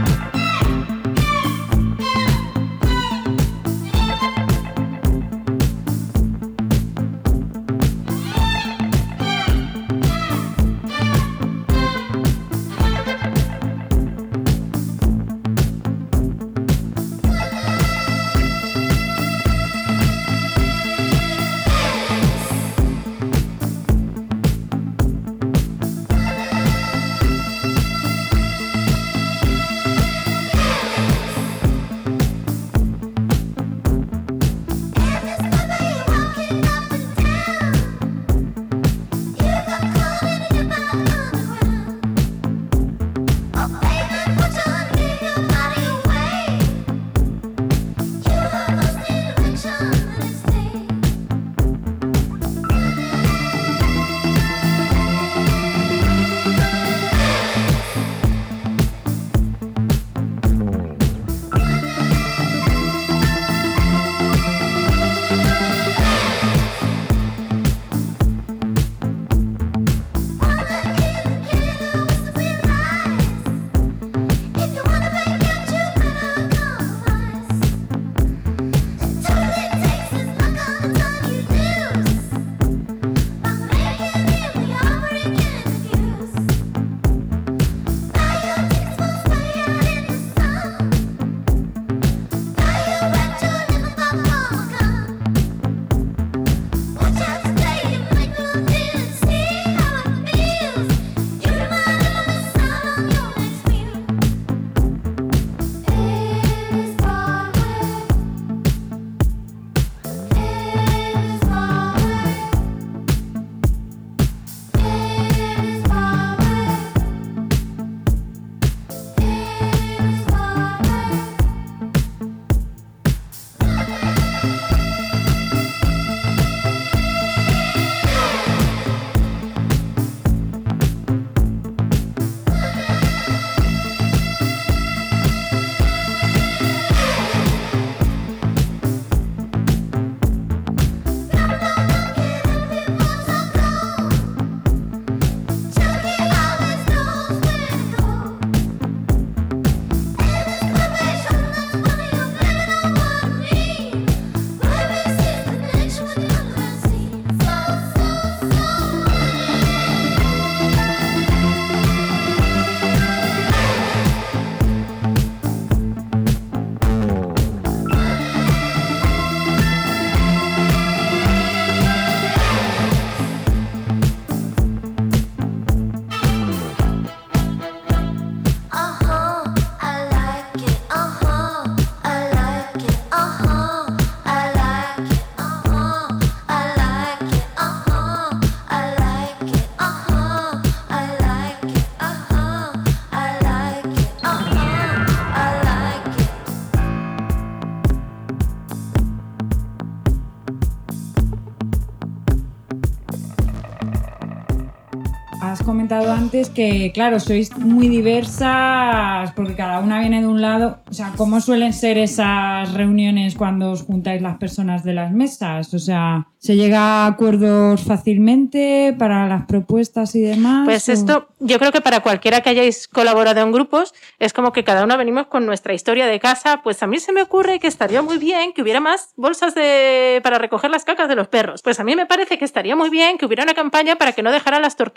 Speaker 3: Has comentado antes que, claro, sois muy diversas porque cada una viene de un lado. O sea, ¿cómo suelen ser esas reuniones cuando os juntáis las personas de las mesas? O sea, ¿se llega a acuerdos fácilmente para las propuestas y demás?
Speaker 4: Pues esto, yo creo que para cualquiera que hayáis colaborado en grupos, es como que cada uno venimos con nuestra historia de casa. Pues a mí se me ocurre que estaría muy bien que hubiera más bolsas para recoger las cacas de los perros. Pues a mí me parece que estaría muy bien que hubiera una campaña para que no dejaran las tortugas en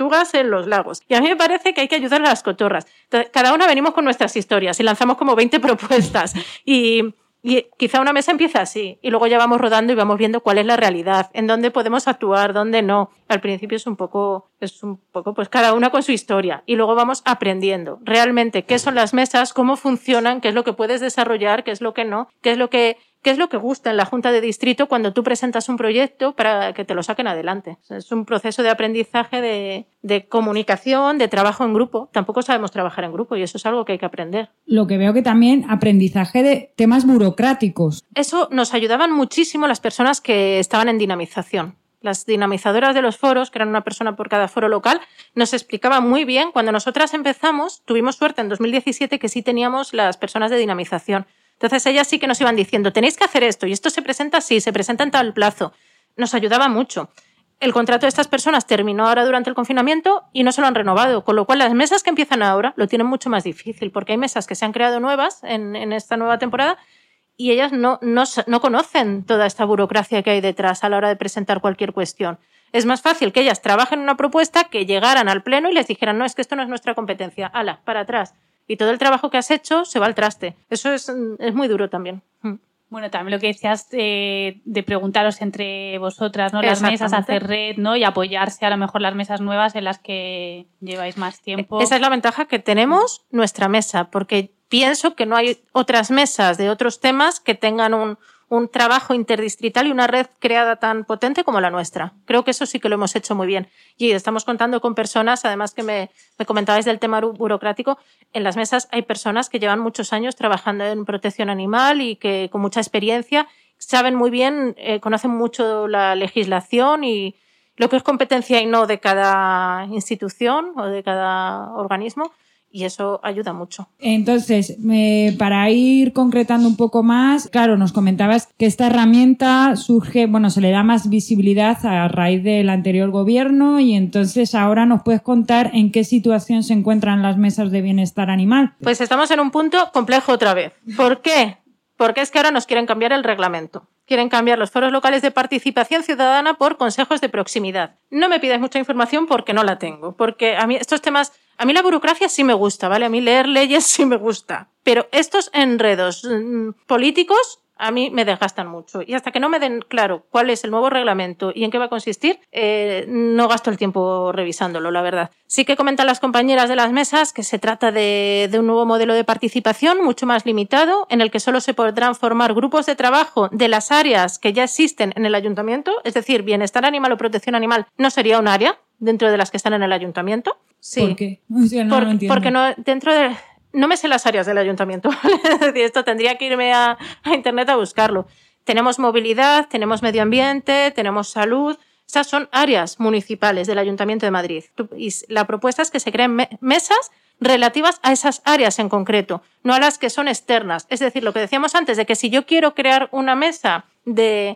Speaker 4: en los lagos. Y a mí me parece que hay que ayudar a las cotorras. Entonces, cada una venimos con nuestras historias y lanzamos como 20 propuestas. Y quizá una mesa empieza así y luego ya vamos rodando y vamos viendo cuál es la realidad, en dónde podemos actuar, dónde no. Al principio es un poco pues cada una con su historia y luego vamos aprendiendo realmente qué son las mesas, cómo funcionan, qué es lo que puedes desarrollar, qué es lo que no, qué es lo que gusta en la Junta de Distrito cuando tú presentas un proyecto para que te lo saquen adelante. O sea, es un proceso de aprendizaje, de comunicación, de trabajo en grupo. Tampoco sabemos trabajar en grupo y eso es algo que hay que aprender.
Speaker 3: Lo que veo que también aprendizaje de temas burocráticos.
Speaker 4: Eso nos ayudaban muchísimo las personas que estaban en dinamización. Las dinamizadoras de los foros, que eran una persona por cada foro local, nos explicaban muy bien. Cuando nosotras empezamos, tuvimos suerte en 2017 que sí teníamos las personas de dinamización. Entonces ellas sí que nos iban diciendo, tenéis que hacer esto y esto se presenta así, se presenta en tal plazo. Nos ayudaba mucho. El contrato de estas personas terminó ahora durante el confinamiento y no se lo han renovado, con lo cual las mesas que empiezan ahora lo tienen mucho más difícil, porque hay mesas que se han creado nuevas en esta nueva temporada y ellas no conocen toda esta burocracia que hay detrás a la hora de presentar cualquier cuestión. Es más fácil que ellas trabajen en una propuesta que llegaran al pleno y les dijeran, no, es que esto no es nuestra competencia, ala, para atrás. Y todo el trabajo que has hecho se va al traste. Eso es muy duro también.
Speaker 2: Bueno, también lo que decías de preguntaros entre vosotras, ¿no? Las mesas, hacer red, ¿no? Y apoyarse a lo mejor las mesas nuevas en las que lleváis más tiempo.
Speaker 4: Esa es la ventaja que tenemos nuestra mesa, porque pienso que no hay otras mesas de otros temas que tengan un trabajo interdistrital y una red creada tan potente como la nuestra. Creo que eso sí que lo hemos hecho muy bien. Y estamos contando con personas, además que me comentabais del tema burocrático, en las mesas hay personas que llevan muchos años trabajando en protección animal y que con mucha experiencia saben muy bien, conocen mucho la legislación y lo que es competencia y no de cada institución o de cada organismo. Y eso ayuda mucho.
Speaker 3: Entonces, para ir concretando un poco más, claro, nos comentabas que esta herramienta surge, se le da más visibilidad a raíz del anterior gobierno y entonces ahora nos puedes contar en qué situación se encuentran las mesas de bienestar animal.
Speaker 4: Pues estamos en un punto complejo otra vez. ¿Por qué? Porque es que ahora nos quieren cambiar el reglamento. Quieren cambiar los foros locales de participación ciudadana por consejos de proximidad. No me pidáis mucha información porque no la tengo. Porque a mí estos temas, a mí la burocracia sí me gusta, ¿vale? A mí leer leyes sí me gusta. Pero estos enredos políticos a mí me desgastan mucho. Y hasta que no me den claro cuál es el nuevo reglamento y en qué va a consistir, no gasto el tiempo revisándolo, la verdad. Sí que comentan las compañeras de las mesas que se trata de un nuevo modelo de participación mucho más limitado, en el que solo se podrán formar grupos de trabajo de las áreas que ya existen en el ayuntamiento, es decir, bienestar animal o protección animal no sería un área dentro de las que están en el ayuntamiento. Sí.
Speaker 3: ¿Por qué? O sea, no lo entiendo.
Speaker 4: Porque no, dentro de... No me sé las áreas del ayuntamiento, ¿vale? Es decir, esto tendría que irme a internet a buscarlo. Tenemos movilidad, tenemos medio ambiente, tenemos salud. Esas son áreas municipales del Ayuntamiento de Madrid. Y la propuesta es que se creen mesas relativas a esas áreas en concreto, no a las que son externas. Es decir, lo que decíamos antes, de que si yo quiero crear una mesa de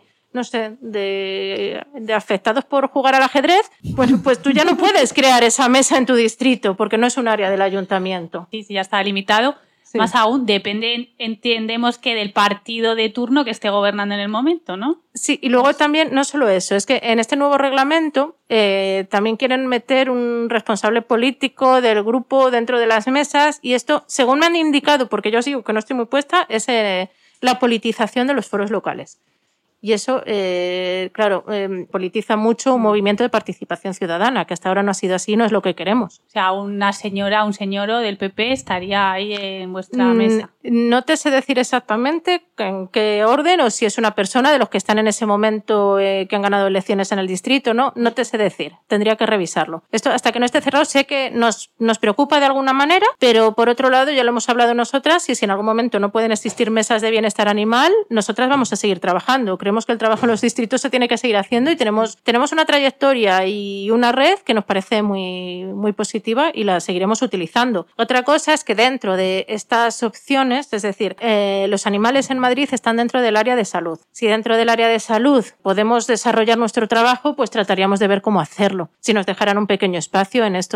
Speaker 4: afectados por jugar al ajedrez, pues tú ya no puedes crear esa mesa en tu distrito porque no es un área del ayuntamiento.
Speaker 2: Sí, ya está limitado. Sí. Más aún, entendemos que del partido de turno que esté gobernando en el momento, ¿no?
Speaker 4: Sí, y luego también, no solo eso, es que en este nuevo reglamento también quieren meter un responsable político del grupo dentro de las mesas y esto, según me han indicado, porque yo sigo que no estoy muy puesta, es la politización de los foros locales. Y eso, claro, politiza mucho un movimiento de participación ciudadana, que hasta ahora no ha sido así y no es lo que queremos.
Speaker 2: O sea, una señora, un señor del PP estaría ahí en vuestra mesa.
Speaker 4: No te sé decir exactamente en qué orden o si es una persona de los que están en ese momento que han ganado elecciones en el distrito, ¿no? No te sé decir. Tendría que revisarlo. Esto, hasta que no esté cerrado, sé que nos preocupa de alguna manera, pero por otro lado, ya lo hemos hablado nosotras, y si en algún momento no pueden existir mesas de bienestar animal, nosotras vamos a seguir trabajando. Creemos que el trabajo en los distritos se tiene que seguir haciendo y tenemos una trayectoria y una red que nos parece muy, muy positiva y la seguiremos utilizando. Otra cosa es que dentro de estas opciones, es decir, los animales en Madrid están dentro del área de salud. Si dentro del área de salud podemos desarrollar nuestro trabajo, pues trataríamos de ver cómo hacerlo. Si nos dejaran un pequeño espacio en estos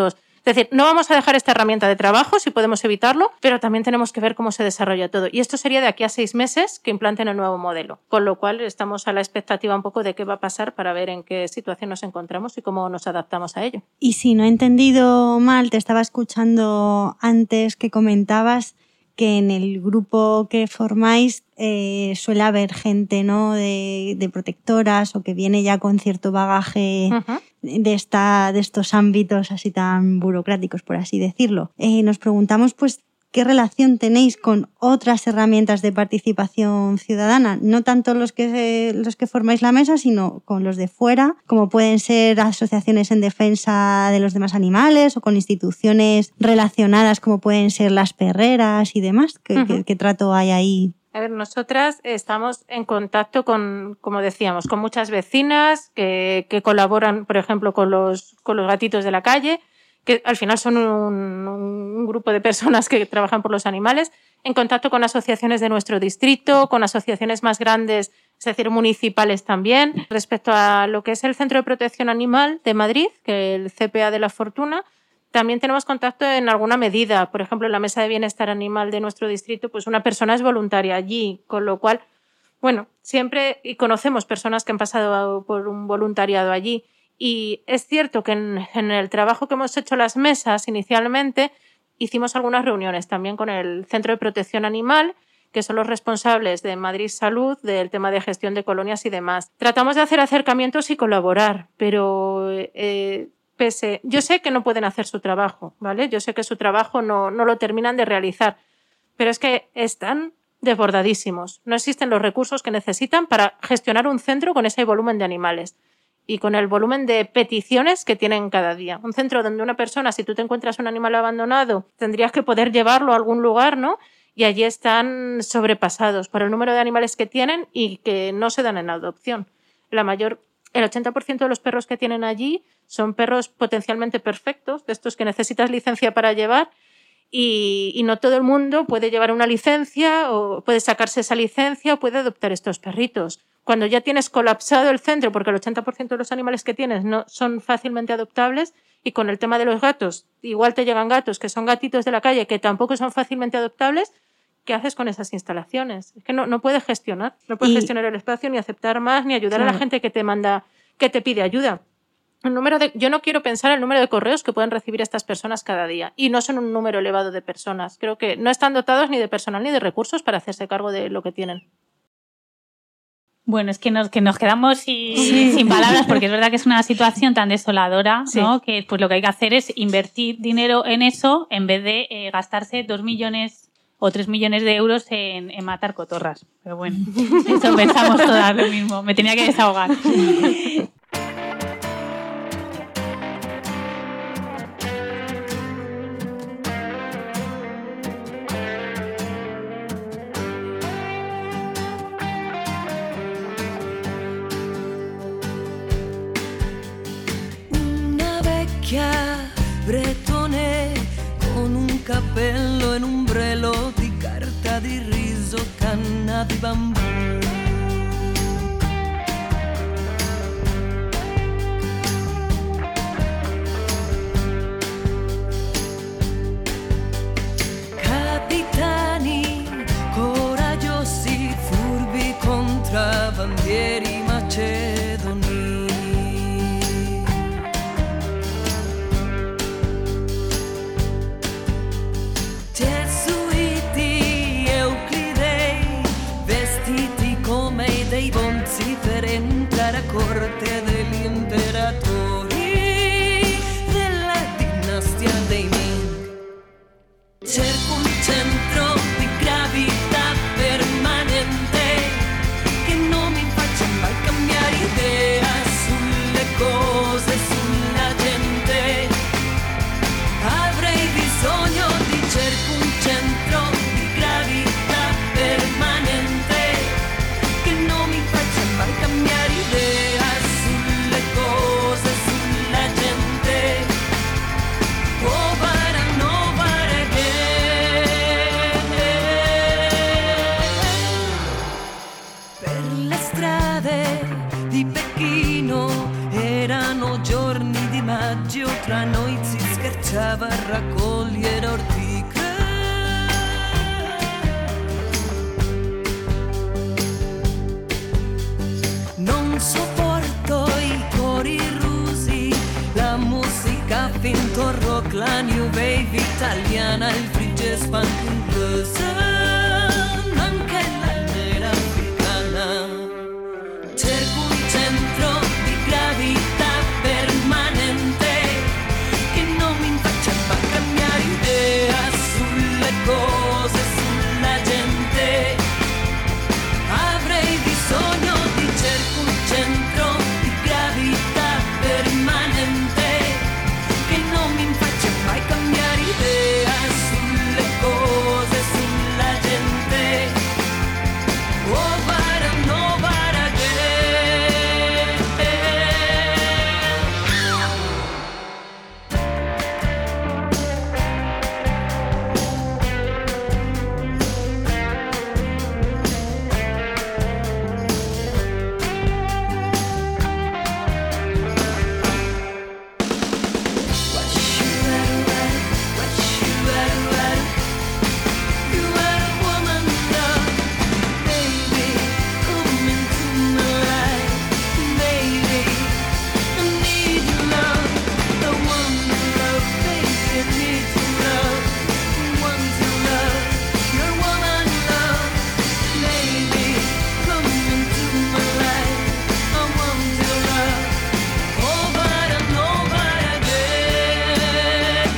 Speaker 4: Es decir, no vamos a dejar esta herramienta de trabajo si podemos evitarlo, pero también tenemos que ver cómo se desarrolla todo. Y esto sería de aquí a 6 meses que implanten el nuevo modelo, con lo cual estamos a la expectativa un poco de qué va a pasar para ver en qué situación nos encontramos y cómo nos adaptamos a ello.
Speaker 1: Y si no he entendido mal, te estaba escuchando antes que comentabas que en el grupo que formáis suele haber gente, ¿no?, de protectoras o que viene ya con cierto bagaje de estos ámbitos así tan burocráticos, por así decirlo. Nos preguntamos, pues, ¿qué relación tenéis con otras herramientas de participación ciudadana? No tanto los que formáis la mesa, sino con los de fuera, como pueden ser asociaciones en defensa de los demás animales o con instituciones relacionadas como pueden ser las perreras y demás. ¿Qué trato hay ahí?
Speaker 4: A ver, nosotras estamos en contacto con, como decíamos, con muchas vecinas que colaboran, por ejemplo, con los gatitos de la calle, que al final son un grupo de personas que trabajan por los animales, en contacto con asociaciones de nuestro distrito, con asociaciones más grandes, es decir, municipales también. Respecto a lo que es el Centro de Protección Animal de Madrid, que el CPA de la Fortuna, también tenemos contacto en alguna medida. Por ejemplo, en la Mesa de Bienestar Animal de nuestro distrito, pues una persona es voluntaria allí, con lo cual, bueno, siempre y conocemos personas que han pasado por un voluntariado allí. Y es cierto que en el trabajo que hemos hecho las mesas inicialmente hicimos algunas reuniones también con el Centro de Protección Animal, que son los responsables de Madrid Salud, del tema de gestión de colonias y demás. Tratamos de hacer acercamientos y colaborar, pero yo sé que no pueden hacer su trabajo, ¿vale? Yo sé que su trabajo no lo terminan de realizar, pero es que están desbordadísimos. No existen los recursos que necesitan para gestionar un centro con ese volumen de animales y con el volumen de peticiones que tienen cada día. Un centro donde una persona, si tú te encuentras un animal abandonado, tendrías que poder llevarlo a algún lugar, ¿no? Y allí están sobrepasados por el número de animales que tienen y que no se dan en adopción. El 80% de los perros que tienen allí son perros potencialmente perfectos, de estos que necesitas licencia para llevar, y no todo el mundo puede llevar una licencia o puede sacarse esa licencia o puede adoptar estos perritos. Cuando ya tienes colapsado el centro, porque el 80% de los animales que tienes no son fácilmente adoptables, y con el tema de los gatos, igual te llegan gatos que son gatitos de la calle que tampoco son fácilmente adoptables, ¿qué haces con esas instalaciones? Es que no puedes gestionar. No puedes gestionar el espacio, ni aceptar más, ni ayudar a la gente que te pide ayuda. Yo no quiero pensar el número de correos que pueden recibir estas personas cada día. Y no son un número elevado de personas. Creo que no están dotados ni de personal ni de recursos para hacerse cargo de lo que tienen.
Speaker 2: Bueno, es que nos quedamos sin palabras, porque es verdad que es una situación tan desoladora, ¿no? Que pues lo que hay que hacer es invertir dinero en eso en vez de gastarse 2 millones o 3 millones de euros en matar cotorras. Pero bueno, eso pensamos todas lo mismo. Me tenía que desahogar.
Speaker 7: Bretone con un cappello e un ombrello di carta di riso, canna di bambù. Capitani coraggiosi, furbi contrabbandieri macedoni. Dei bonzi per entrare a corte degli imperatori della dinastia dei Ming. Cerco un centro di gravità permanente che non mi faccia mai cambiare idea sulle cose, sulla gente. Avrei bisogno di cerco un centro di gravità permanente che non mi faccia mai cambiare idea sulle cose, sulla gente. Over and over again. Per le strade di Pechino erano giorni di maggio, tra noi si scherzava. cominciava a raccogliere ortiche. Non sopporto i cori rusi, la musica finto rock, la new wave italiana, il free jazz funk inglese, anche l'albera africana. Cerco un centro di gravità permanente che non mi faccia mai cambiare idea sulle cose, sulla gente. Avrei bisogno di cerco un centro di gravità permanente che non mi faccia mai cambiare idea sulle cose, sulla gente. Over and over again. You are a woman, love, baby, come into my life, baby. I need your love, I want your love, baby. I need your love, I want your love, your woman, love, baby. Come into my life, I want your love, over and over again.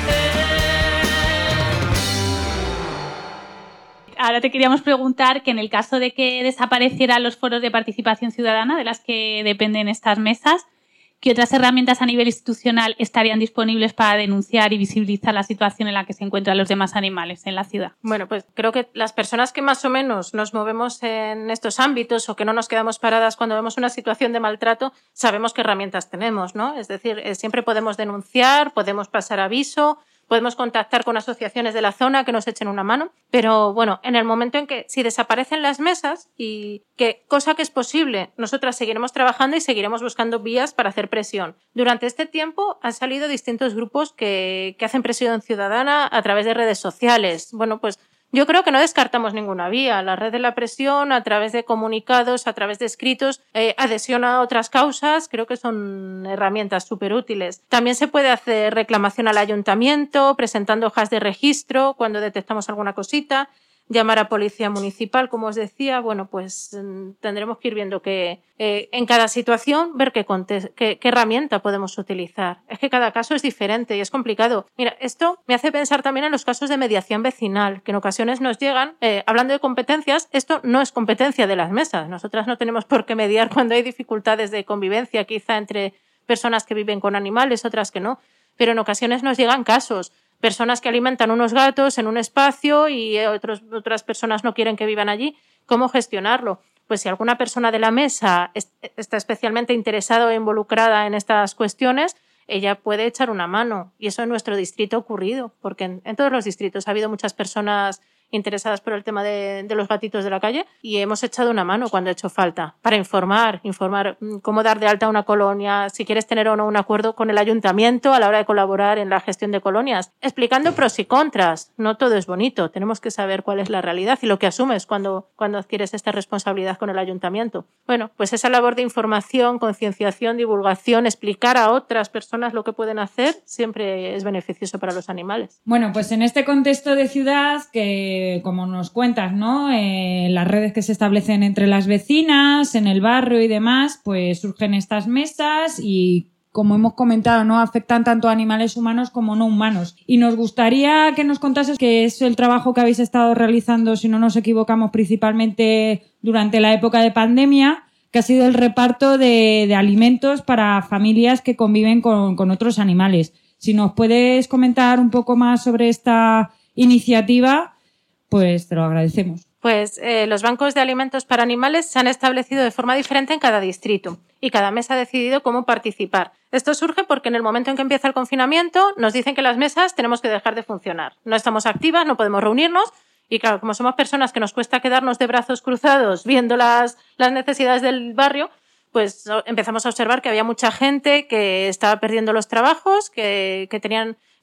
Speaker 2: Ahora te queríamos preguntar que en el caso de que desaparecieran los foros de participación ciudadana de las que dependen estas mesas, ¿qué otras herramientas a nivel institucional estarían disponibles para denunciar y visibilizar la situación en la que se encuentran los demás animales en la ciudad?
Speaker 4: Bueno, pues creo que las personas que más o menos nos movemos en estos ámbitos o que no nos quedamos paradas cuando vemos una situación de maltrato, sabemos qué herramientas tenemos, ¿no? Es decir, siempre podemos denunciar, podemos pasar aviso, podemos contactar con asociaciones de la zona que nos echen una mano, pero bueno, en el momento en que si desaparecen las mesas y que cosa que es posible, nosotras seguiremos trabajando y seguiremos buscando vías para hacer presión. Durante este tiempo han salido distintos grupos que hacen presión ciudadana a través de redes sociales. Bueno, pues yo creo que no descartamos ninguna vía. La red de la presión, a través de comunicados, a través de escritos, adhesión a otras causas, creo que son herramientas súper útiles. También se puede hacer reclamación al ayuntamiento, presentando hojas de registro cuando detectamos alguna cosita, llamar a policía municipal, como os decía. Bueno, pues tendremos que ir viendo que en cada situación ver qué herramienta podemos utilizar. Es que cada caso es diferente y es complicado. Mira, esto me hace pensar también en los casos de mediación vecinal, que en ocasiones nos llegan, hablando de competencias, esto no es competencia de las mesas. Nosotras no tenemos por qué mediar cuando hay dificultades de convivencia, quizá entre personas que viven con animales, otras que no, pero en ocasiones nos llegan casos. Personas que alimentan unos gatos en un espacio y otras personas no quieren que vivan allí. ¿Cómo gestionarlo? Pues si alguna persona de la mesa está especialmente interesada o involucrada en estas cuestiones, ella puede echar una mano. Y eso en nuestro distrito ha ocurrido, porque en todos los distritos ha habido muchas personas interesadas por el tema de los gatitos de la calle y hemos echado una mano cuando ha hecho falta para informar cómo dar de alta una colonia, si quieres tener o no un acuerdo con el ayuntamiento a la hora de colaborar en la gestión de colonias, explicando pros y contras. No todo es bonito, tenemos que saber cuál es la realidad y lo que asumes cuando adquieres esta responsabilidad con el ayuntamiento. Bueno, pues esa labor de información, concienciación, divulgación, explicar a otras personas lo que pueden hacer, siempre es beneficioso para los animales.
Speaker 3: Bueno, pues en este contexto de ciudad que, como nos cuentas, ¿no? Las redes que se establecen entre las vecinas, en el barrio y demás, pues surgen estas mesas y, como hemos comentado, ¿no? Afectan tanto a animales humanos como no humanos. Y nos gustaría que nos contases qué es el trabajo que habéis estado realizando, si no nos equivocamos, principalmente durante la época de pandemia, que ha sido el reparto de alimentos para familias que conviven con otros animales. Si nos puedes comentar un poco más sobre esta iniciativa, pues te lo agradecemos.
Speaker 4: Pues los bancos de alimentos para animales se han establecido de forma diferente en cada distrito y cada mesa ha decidido cómo participar. Esto surge porque en el momento en que empieza el confinamiento nos dicen que las mesas tenemos que dejar de funcionar. No estamos activas, no podemos reunirnos y claro, como somos personas que nos cuesta quedarnos de brazos cruzados viendo las necesidades del barrio, pues empezamos a observar que había mucha gente que estaba perdiendo los trabajos, que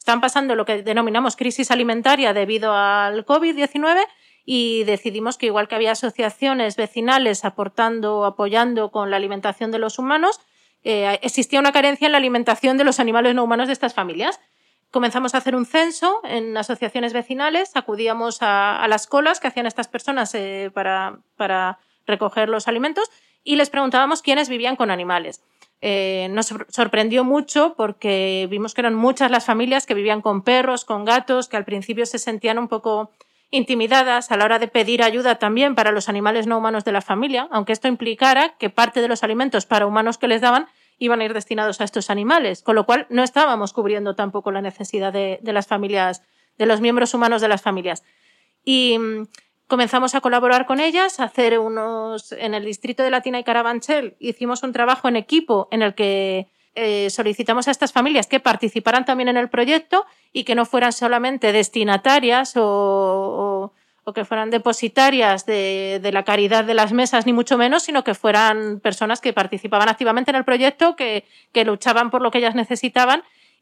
Speaker 4: estaban pasando lo que denominamos crisis alimentaria debido al COVID-19 y decidimos que igual que había asociaciones vecinales apoyando con la alimentación de los humanos, existía una carencia en la alimentación de los animales no humanos de estas familias. Comenzamos a hacer un censo en asociaciones vecinales, acudíamos a las colas que hacían estas personas para recoger los alimentos y les preguntábamos quiénes vivían con animales. Nos sorprendió mucho porque vimos que eran muchas las familias que vivían con perros, con gatos, que al principio se sentían un poco intimidadas a la hora de pedir ayuda también para los animales no humanos de la familia, aunque esto implicara que parte de los alimentos para humanos que les daban iban a ir destinados a estos animales, con lo cual no estábamos cubriendo tampoco la necesidad de las familias, de los miembros humanos de las familias. Y comenzamos a colaborar con ellas, a hacer en el distrito de Latina y Carabanchel hicimos un trabajo en equipo en el que solicitamos a estas familias que participaran también en el proyecto y que no fueran solamente destinatarias o que fueran depositarias de la caridad de las mesas, ni mucho menos, sino que fueran personas que participaban activamente en el proyecto, que luchaban por lo que ellas necesitaban.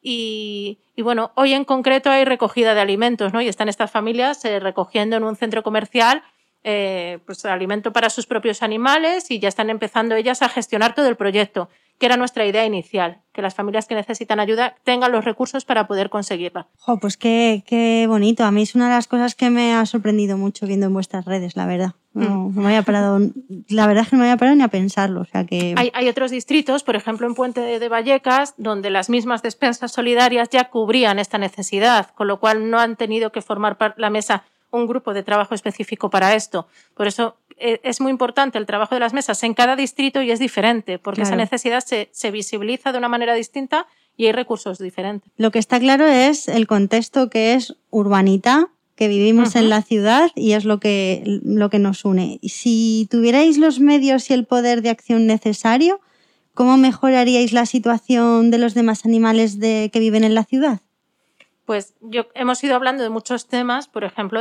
Speaker 4: Y bueno, hoy en concreto hay recogida de alimentos, ¿no? Y están estas familias recogiendo en un centro comercial pues alimento para sus propios animales y ya están empezando ellas a gestionar todo el proyecto, que era nuestra idea inicial, que las familias que necesitan ayuda tengan los recursos para poder conseguirla.
Speaker 1: Jo, pues qué bonito. A mí es una de las cosas que me ha sorprendido mucho viendo en vuestras redes, la verdad. No me había parado, la verdad es que no me había parado ni a pensarlo. O sea que...
Speaker 4: Hay otros distritos, por ejemplo en Puente de Vallecas, donde las mismas despensas solidarias ya cubrían esta necesidad, con lo cual no han tenido que formar la mesa un grupo de trabajo específico para esto. Por eso es muy importante el trabajo de las mesas en cada distrito y es diferente, porque esa necesidad se visibiliza de una manera distinta y hay recursos diferentes.
Speaker 1: Lo que está claro es el contexto que es urbanita, que vivimos en la ciudad y es lo que nos une. Si tuvierais los medios y el poder de acción necesario, ¿cómo mejoraríais la situación de los demás animales que viven en la ciudad?
Speaker 4: Pues hemos ido hablando de muchos temas, por ejemplo,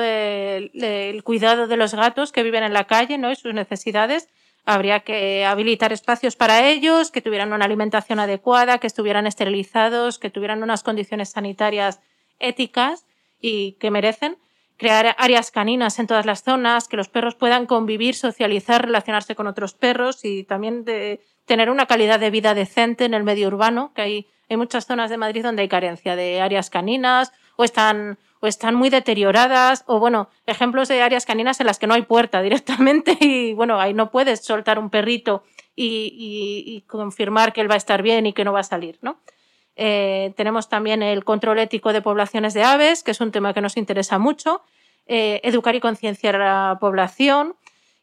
Speaker 4: del cuidado de los gatos que viven en la calle, ¿no? Y sus necesidades. Habría que habilitar espacios para ellos, que tuvieran una alimentación adecuada, que estuvieran esterilizados, que tuvieran unas condiciones sanitarias éticas y que merecen. Crear áreas caninas en todas las zonas, que los perros puedan convivir, socializar, relacionarse con otros perros y también de tener una calidad de vida decente en el medio urbano, que hay muchas zonas de Madrid donde hay carencia de áreas caninas o están muy deterioradas o, bueno, ejemplos de áreas caninas en las que no hay puerta directamente y, bueno, ahí no puedes soltar un perrito y confirmar que él va a estar bien y que no va a salir, ¿no? Tenemos también el control ético de poblaciones de aves, que es un tema que nos interesa mucho, educar y concienciar a la población.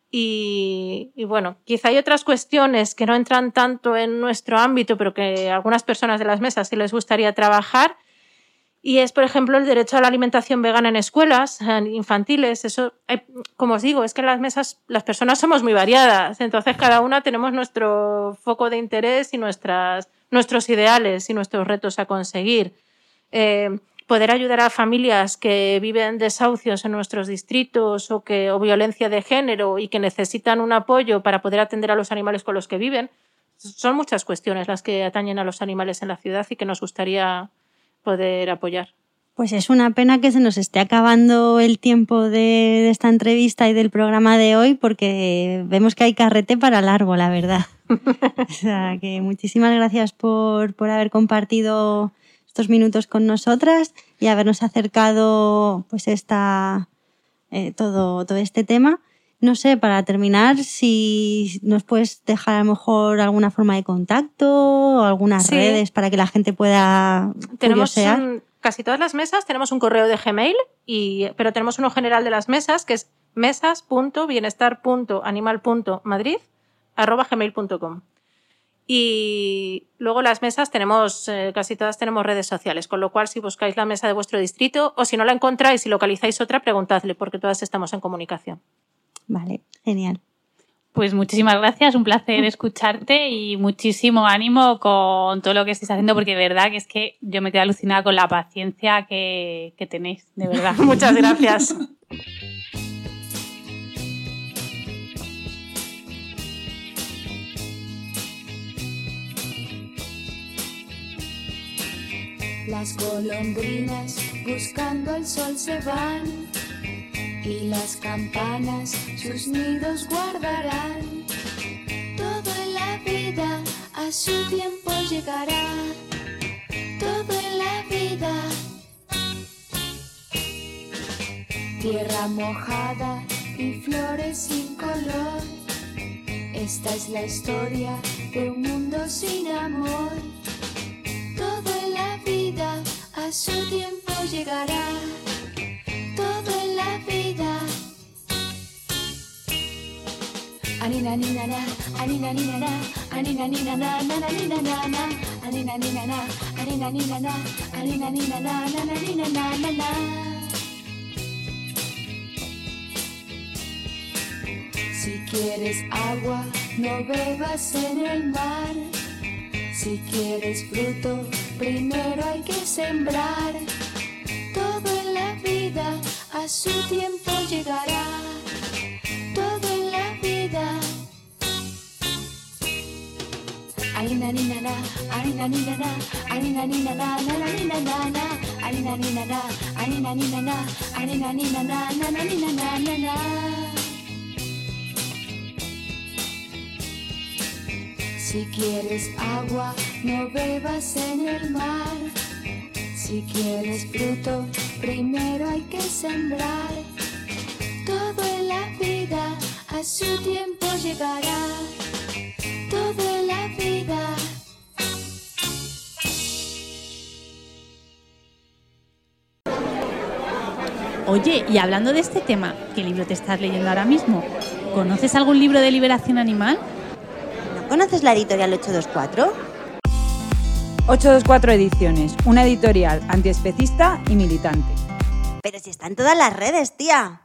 Speaker 4: Y bueno, quizá hay otras cuestiones que no entran tanto en nuestro ámbito, pero que a algunas personas de las mesas sí les gustaría trabajar. Y es, por ejemplo, el derecho a la alimentación vegana en escuelas infantiles. Eso, como os digo, es que en las mesas las personas somos muy variadas. Entonces, cada una tenemos nuestro foco de interés y nuestros ideales y nuestros retos a conseguir. Poder ayudar a familias que viven desahucios en nuestros distritos o violencia de género y que necesitan un apoyo para poder atender a los animales con los que viven. Son muchas cuestiones las que atañen a los animales en la ciudad y que nos gustaría poder apoyar.
Speaker 1: Pues es una pena que se nos esté acabando el tiempo de esta entrevista y del programa de hoy porque vemos que hay carrete para largo, la verdad. O sea, que muchísimas gracias por haber compartido estos minutos con nosotras y habernos acercado pues todo este tema. No sé, para terminar, si nos puedes dejar a lo mejor alguna forma de contacto o algunas redes para que la gente pueda curiosear.
Speaker 4: Casi todas las mesas tenemos un correo de Gmail, pero tenemos uno general de las mesas que es mesas.bienestar.animal.madrid@gmail.com. Y luego las mesas casi todas tenemos redes sociales, con lo cual si buscáis la mesa de vuestro distrito o si no la encontráis y localizáis otra, preguntadle porque todas estamos en comunicación.
Speaker 1: Vale, genial.
Speaker 2: Pues muchísimas gracias, un placer escucharte y muchísimo ánimo con todo lo que estáis haciendo porque de verdad que es que yo me quedo alucinada con la paciencia que tenéis, de verdad.
Speaker 4: Muchas gracias.
Speaker 8: Las golondrinas buscando el sol se van y las campanas sus nidos guardarán. Todo en la vida a su tiempo llegará. Todo en la vida. Tierra mojada y flores sin color. Esta es la historia de un mundo sin amor. Todo en la vida a su tiempo llegará. Todo en la vida. Anina nina na, anina nina na, anina nina na, na na nina na na, anina nina na, anina nina na, anina nina na, na na nina na na na. Si quieres agua, no bebas en el mar. Si quieres fruto, primero hay que sembrar. Todo en la vida a su tiempo llegará. Todo en la vida. Anina nina na, anina nina na, anina nina na, na na nina na na, anina nina na, anina nina na, anina nina na, na na nina na na na. Si quieres agua, no bebas en el mar. Si quieres fruto, primero hay que sembrar. Todo en la vida a su tiempo llegará. Todo en la vida.
Speaker 2: Oye, y hablando de este tema, ¿qué libro te estás leyendo ahora mismo? ¿Conoces algún libro de liberación animal?
Speaker 1: ¿Conoces la editorial 824?
Speaker 3: 824 Ediciones, una editorial antiespecista y militante.
Speaker 1: Pero si está en todas las redes, tía.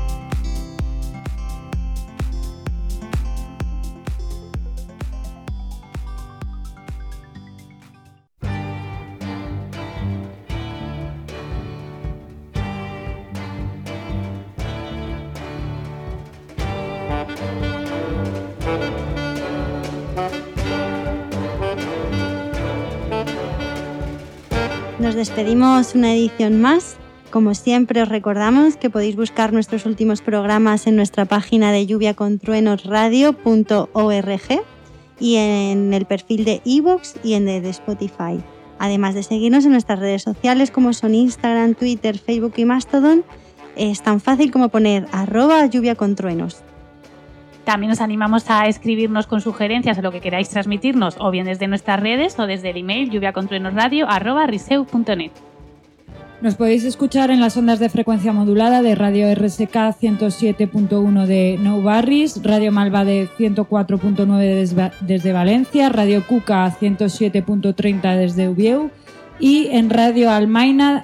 Speaker 1: Nos despedimos una edición más. Como siempre os recordamos que podéis buscar nuestros últimos programas en nuestra página de lluviacontruenosradio.org y en el perfil de iVoox y en el de Spotify. Además de seguirnos en nuestras redes sociales como son Instagram, Twitter, Facebook y Mastodon. Es tan fácil como poner @lluviacontruenos.
Speaker 2: También os animamos a escribirnos con sugerencias o lo que queráis transmitirnos, o bien desde nuestras redes o desde el email lluviacontruenosradio@riseu.net.
Speaker 3: Nos podéis escuchar en las ondas de frecuencia modulada de Radio RSK 107.1 de Nou Barris, Radio Malvade 104.9 desde Valencia, Radio Cuca 107.30 desde Ubieu y en Radio Almaina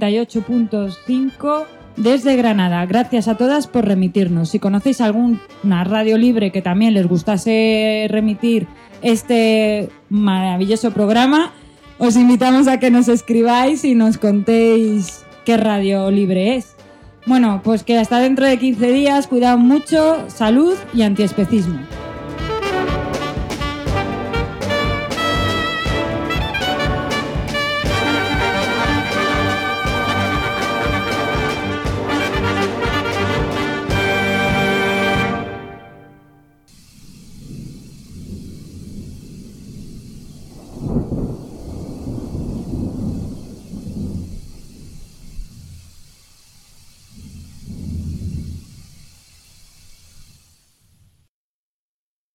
Speaker 3: 88.5 desde Granada. Gracias a todas por remitirnos. Si conocéis alguna radio libre que también les gustase remitir este maravilloso programa, os invitamos a que nos escribáis y nos contéis qué radio libre es. Bueno, pues que hasta dentro de 15 días. Cuidado mucho, salud y antiespecismo.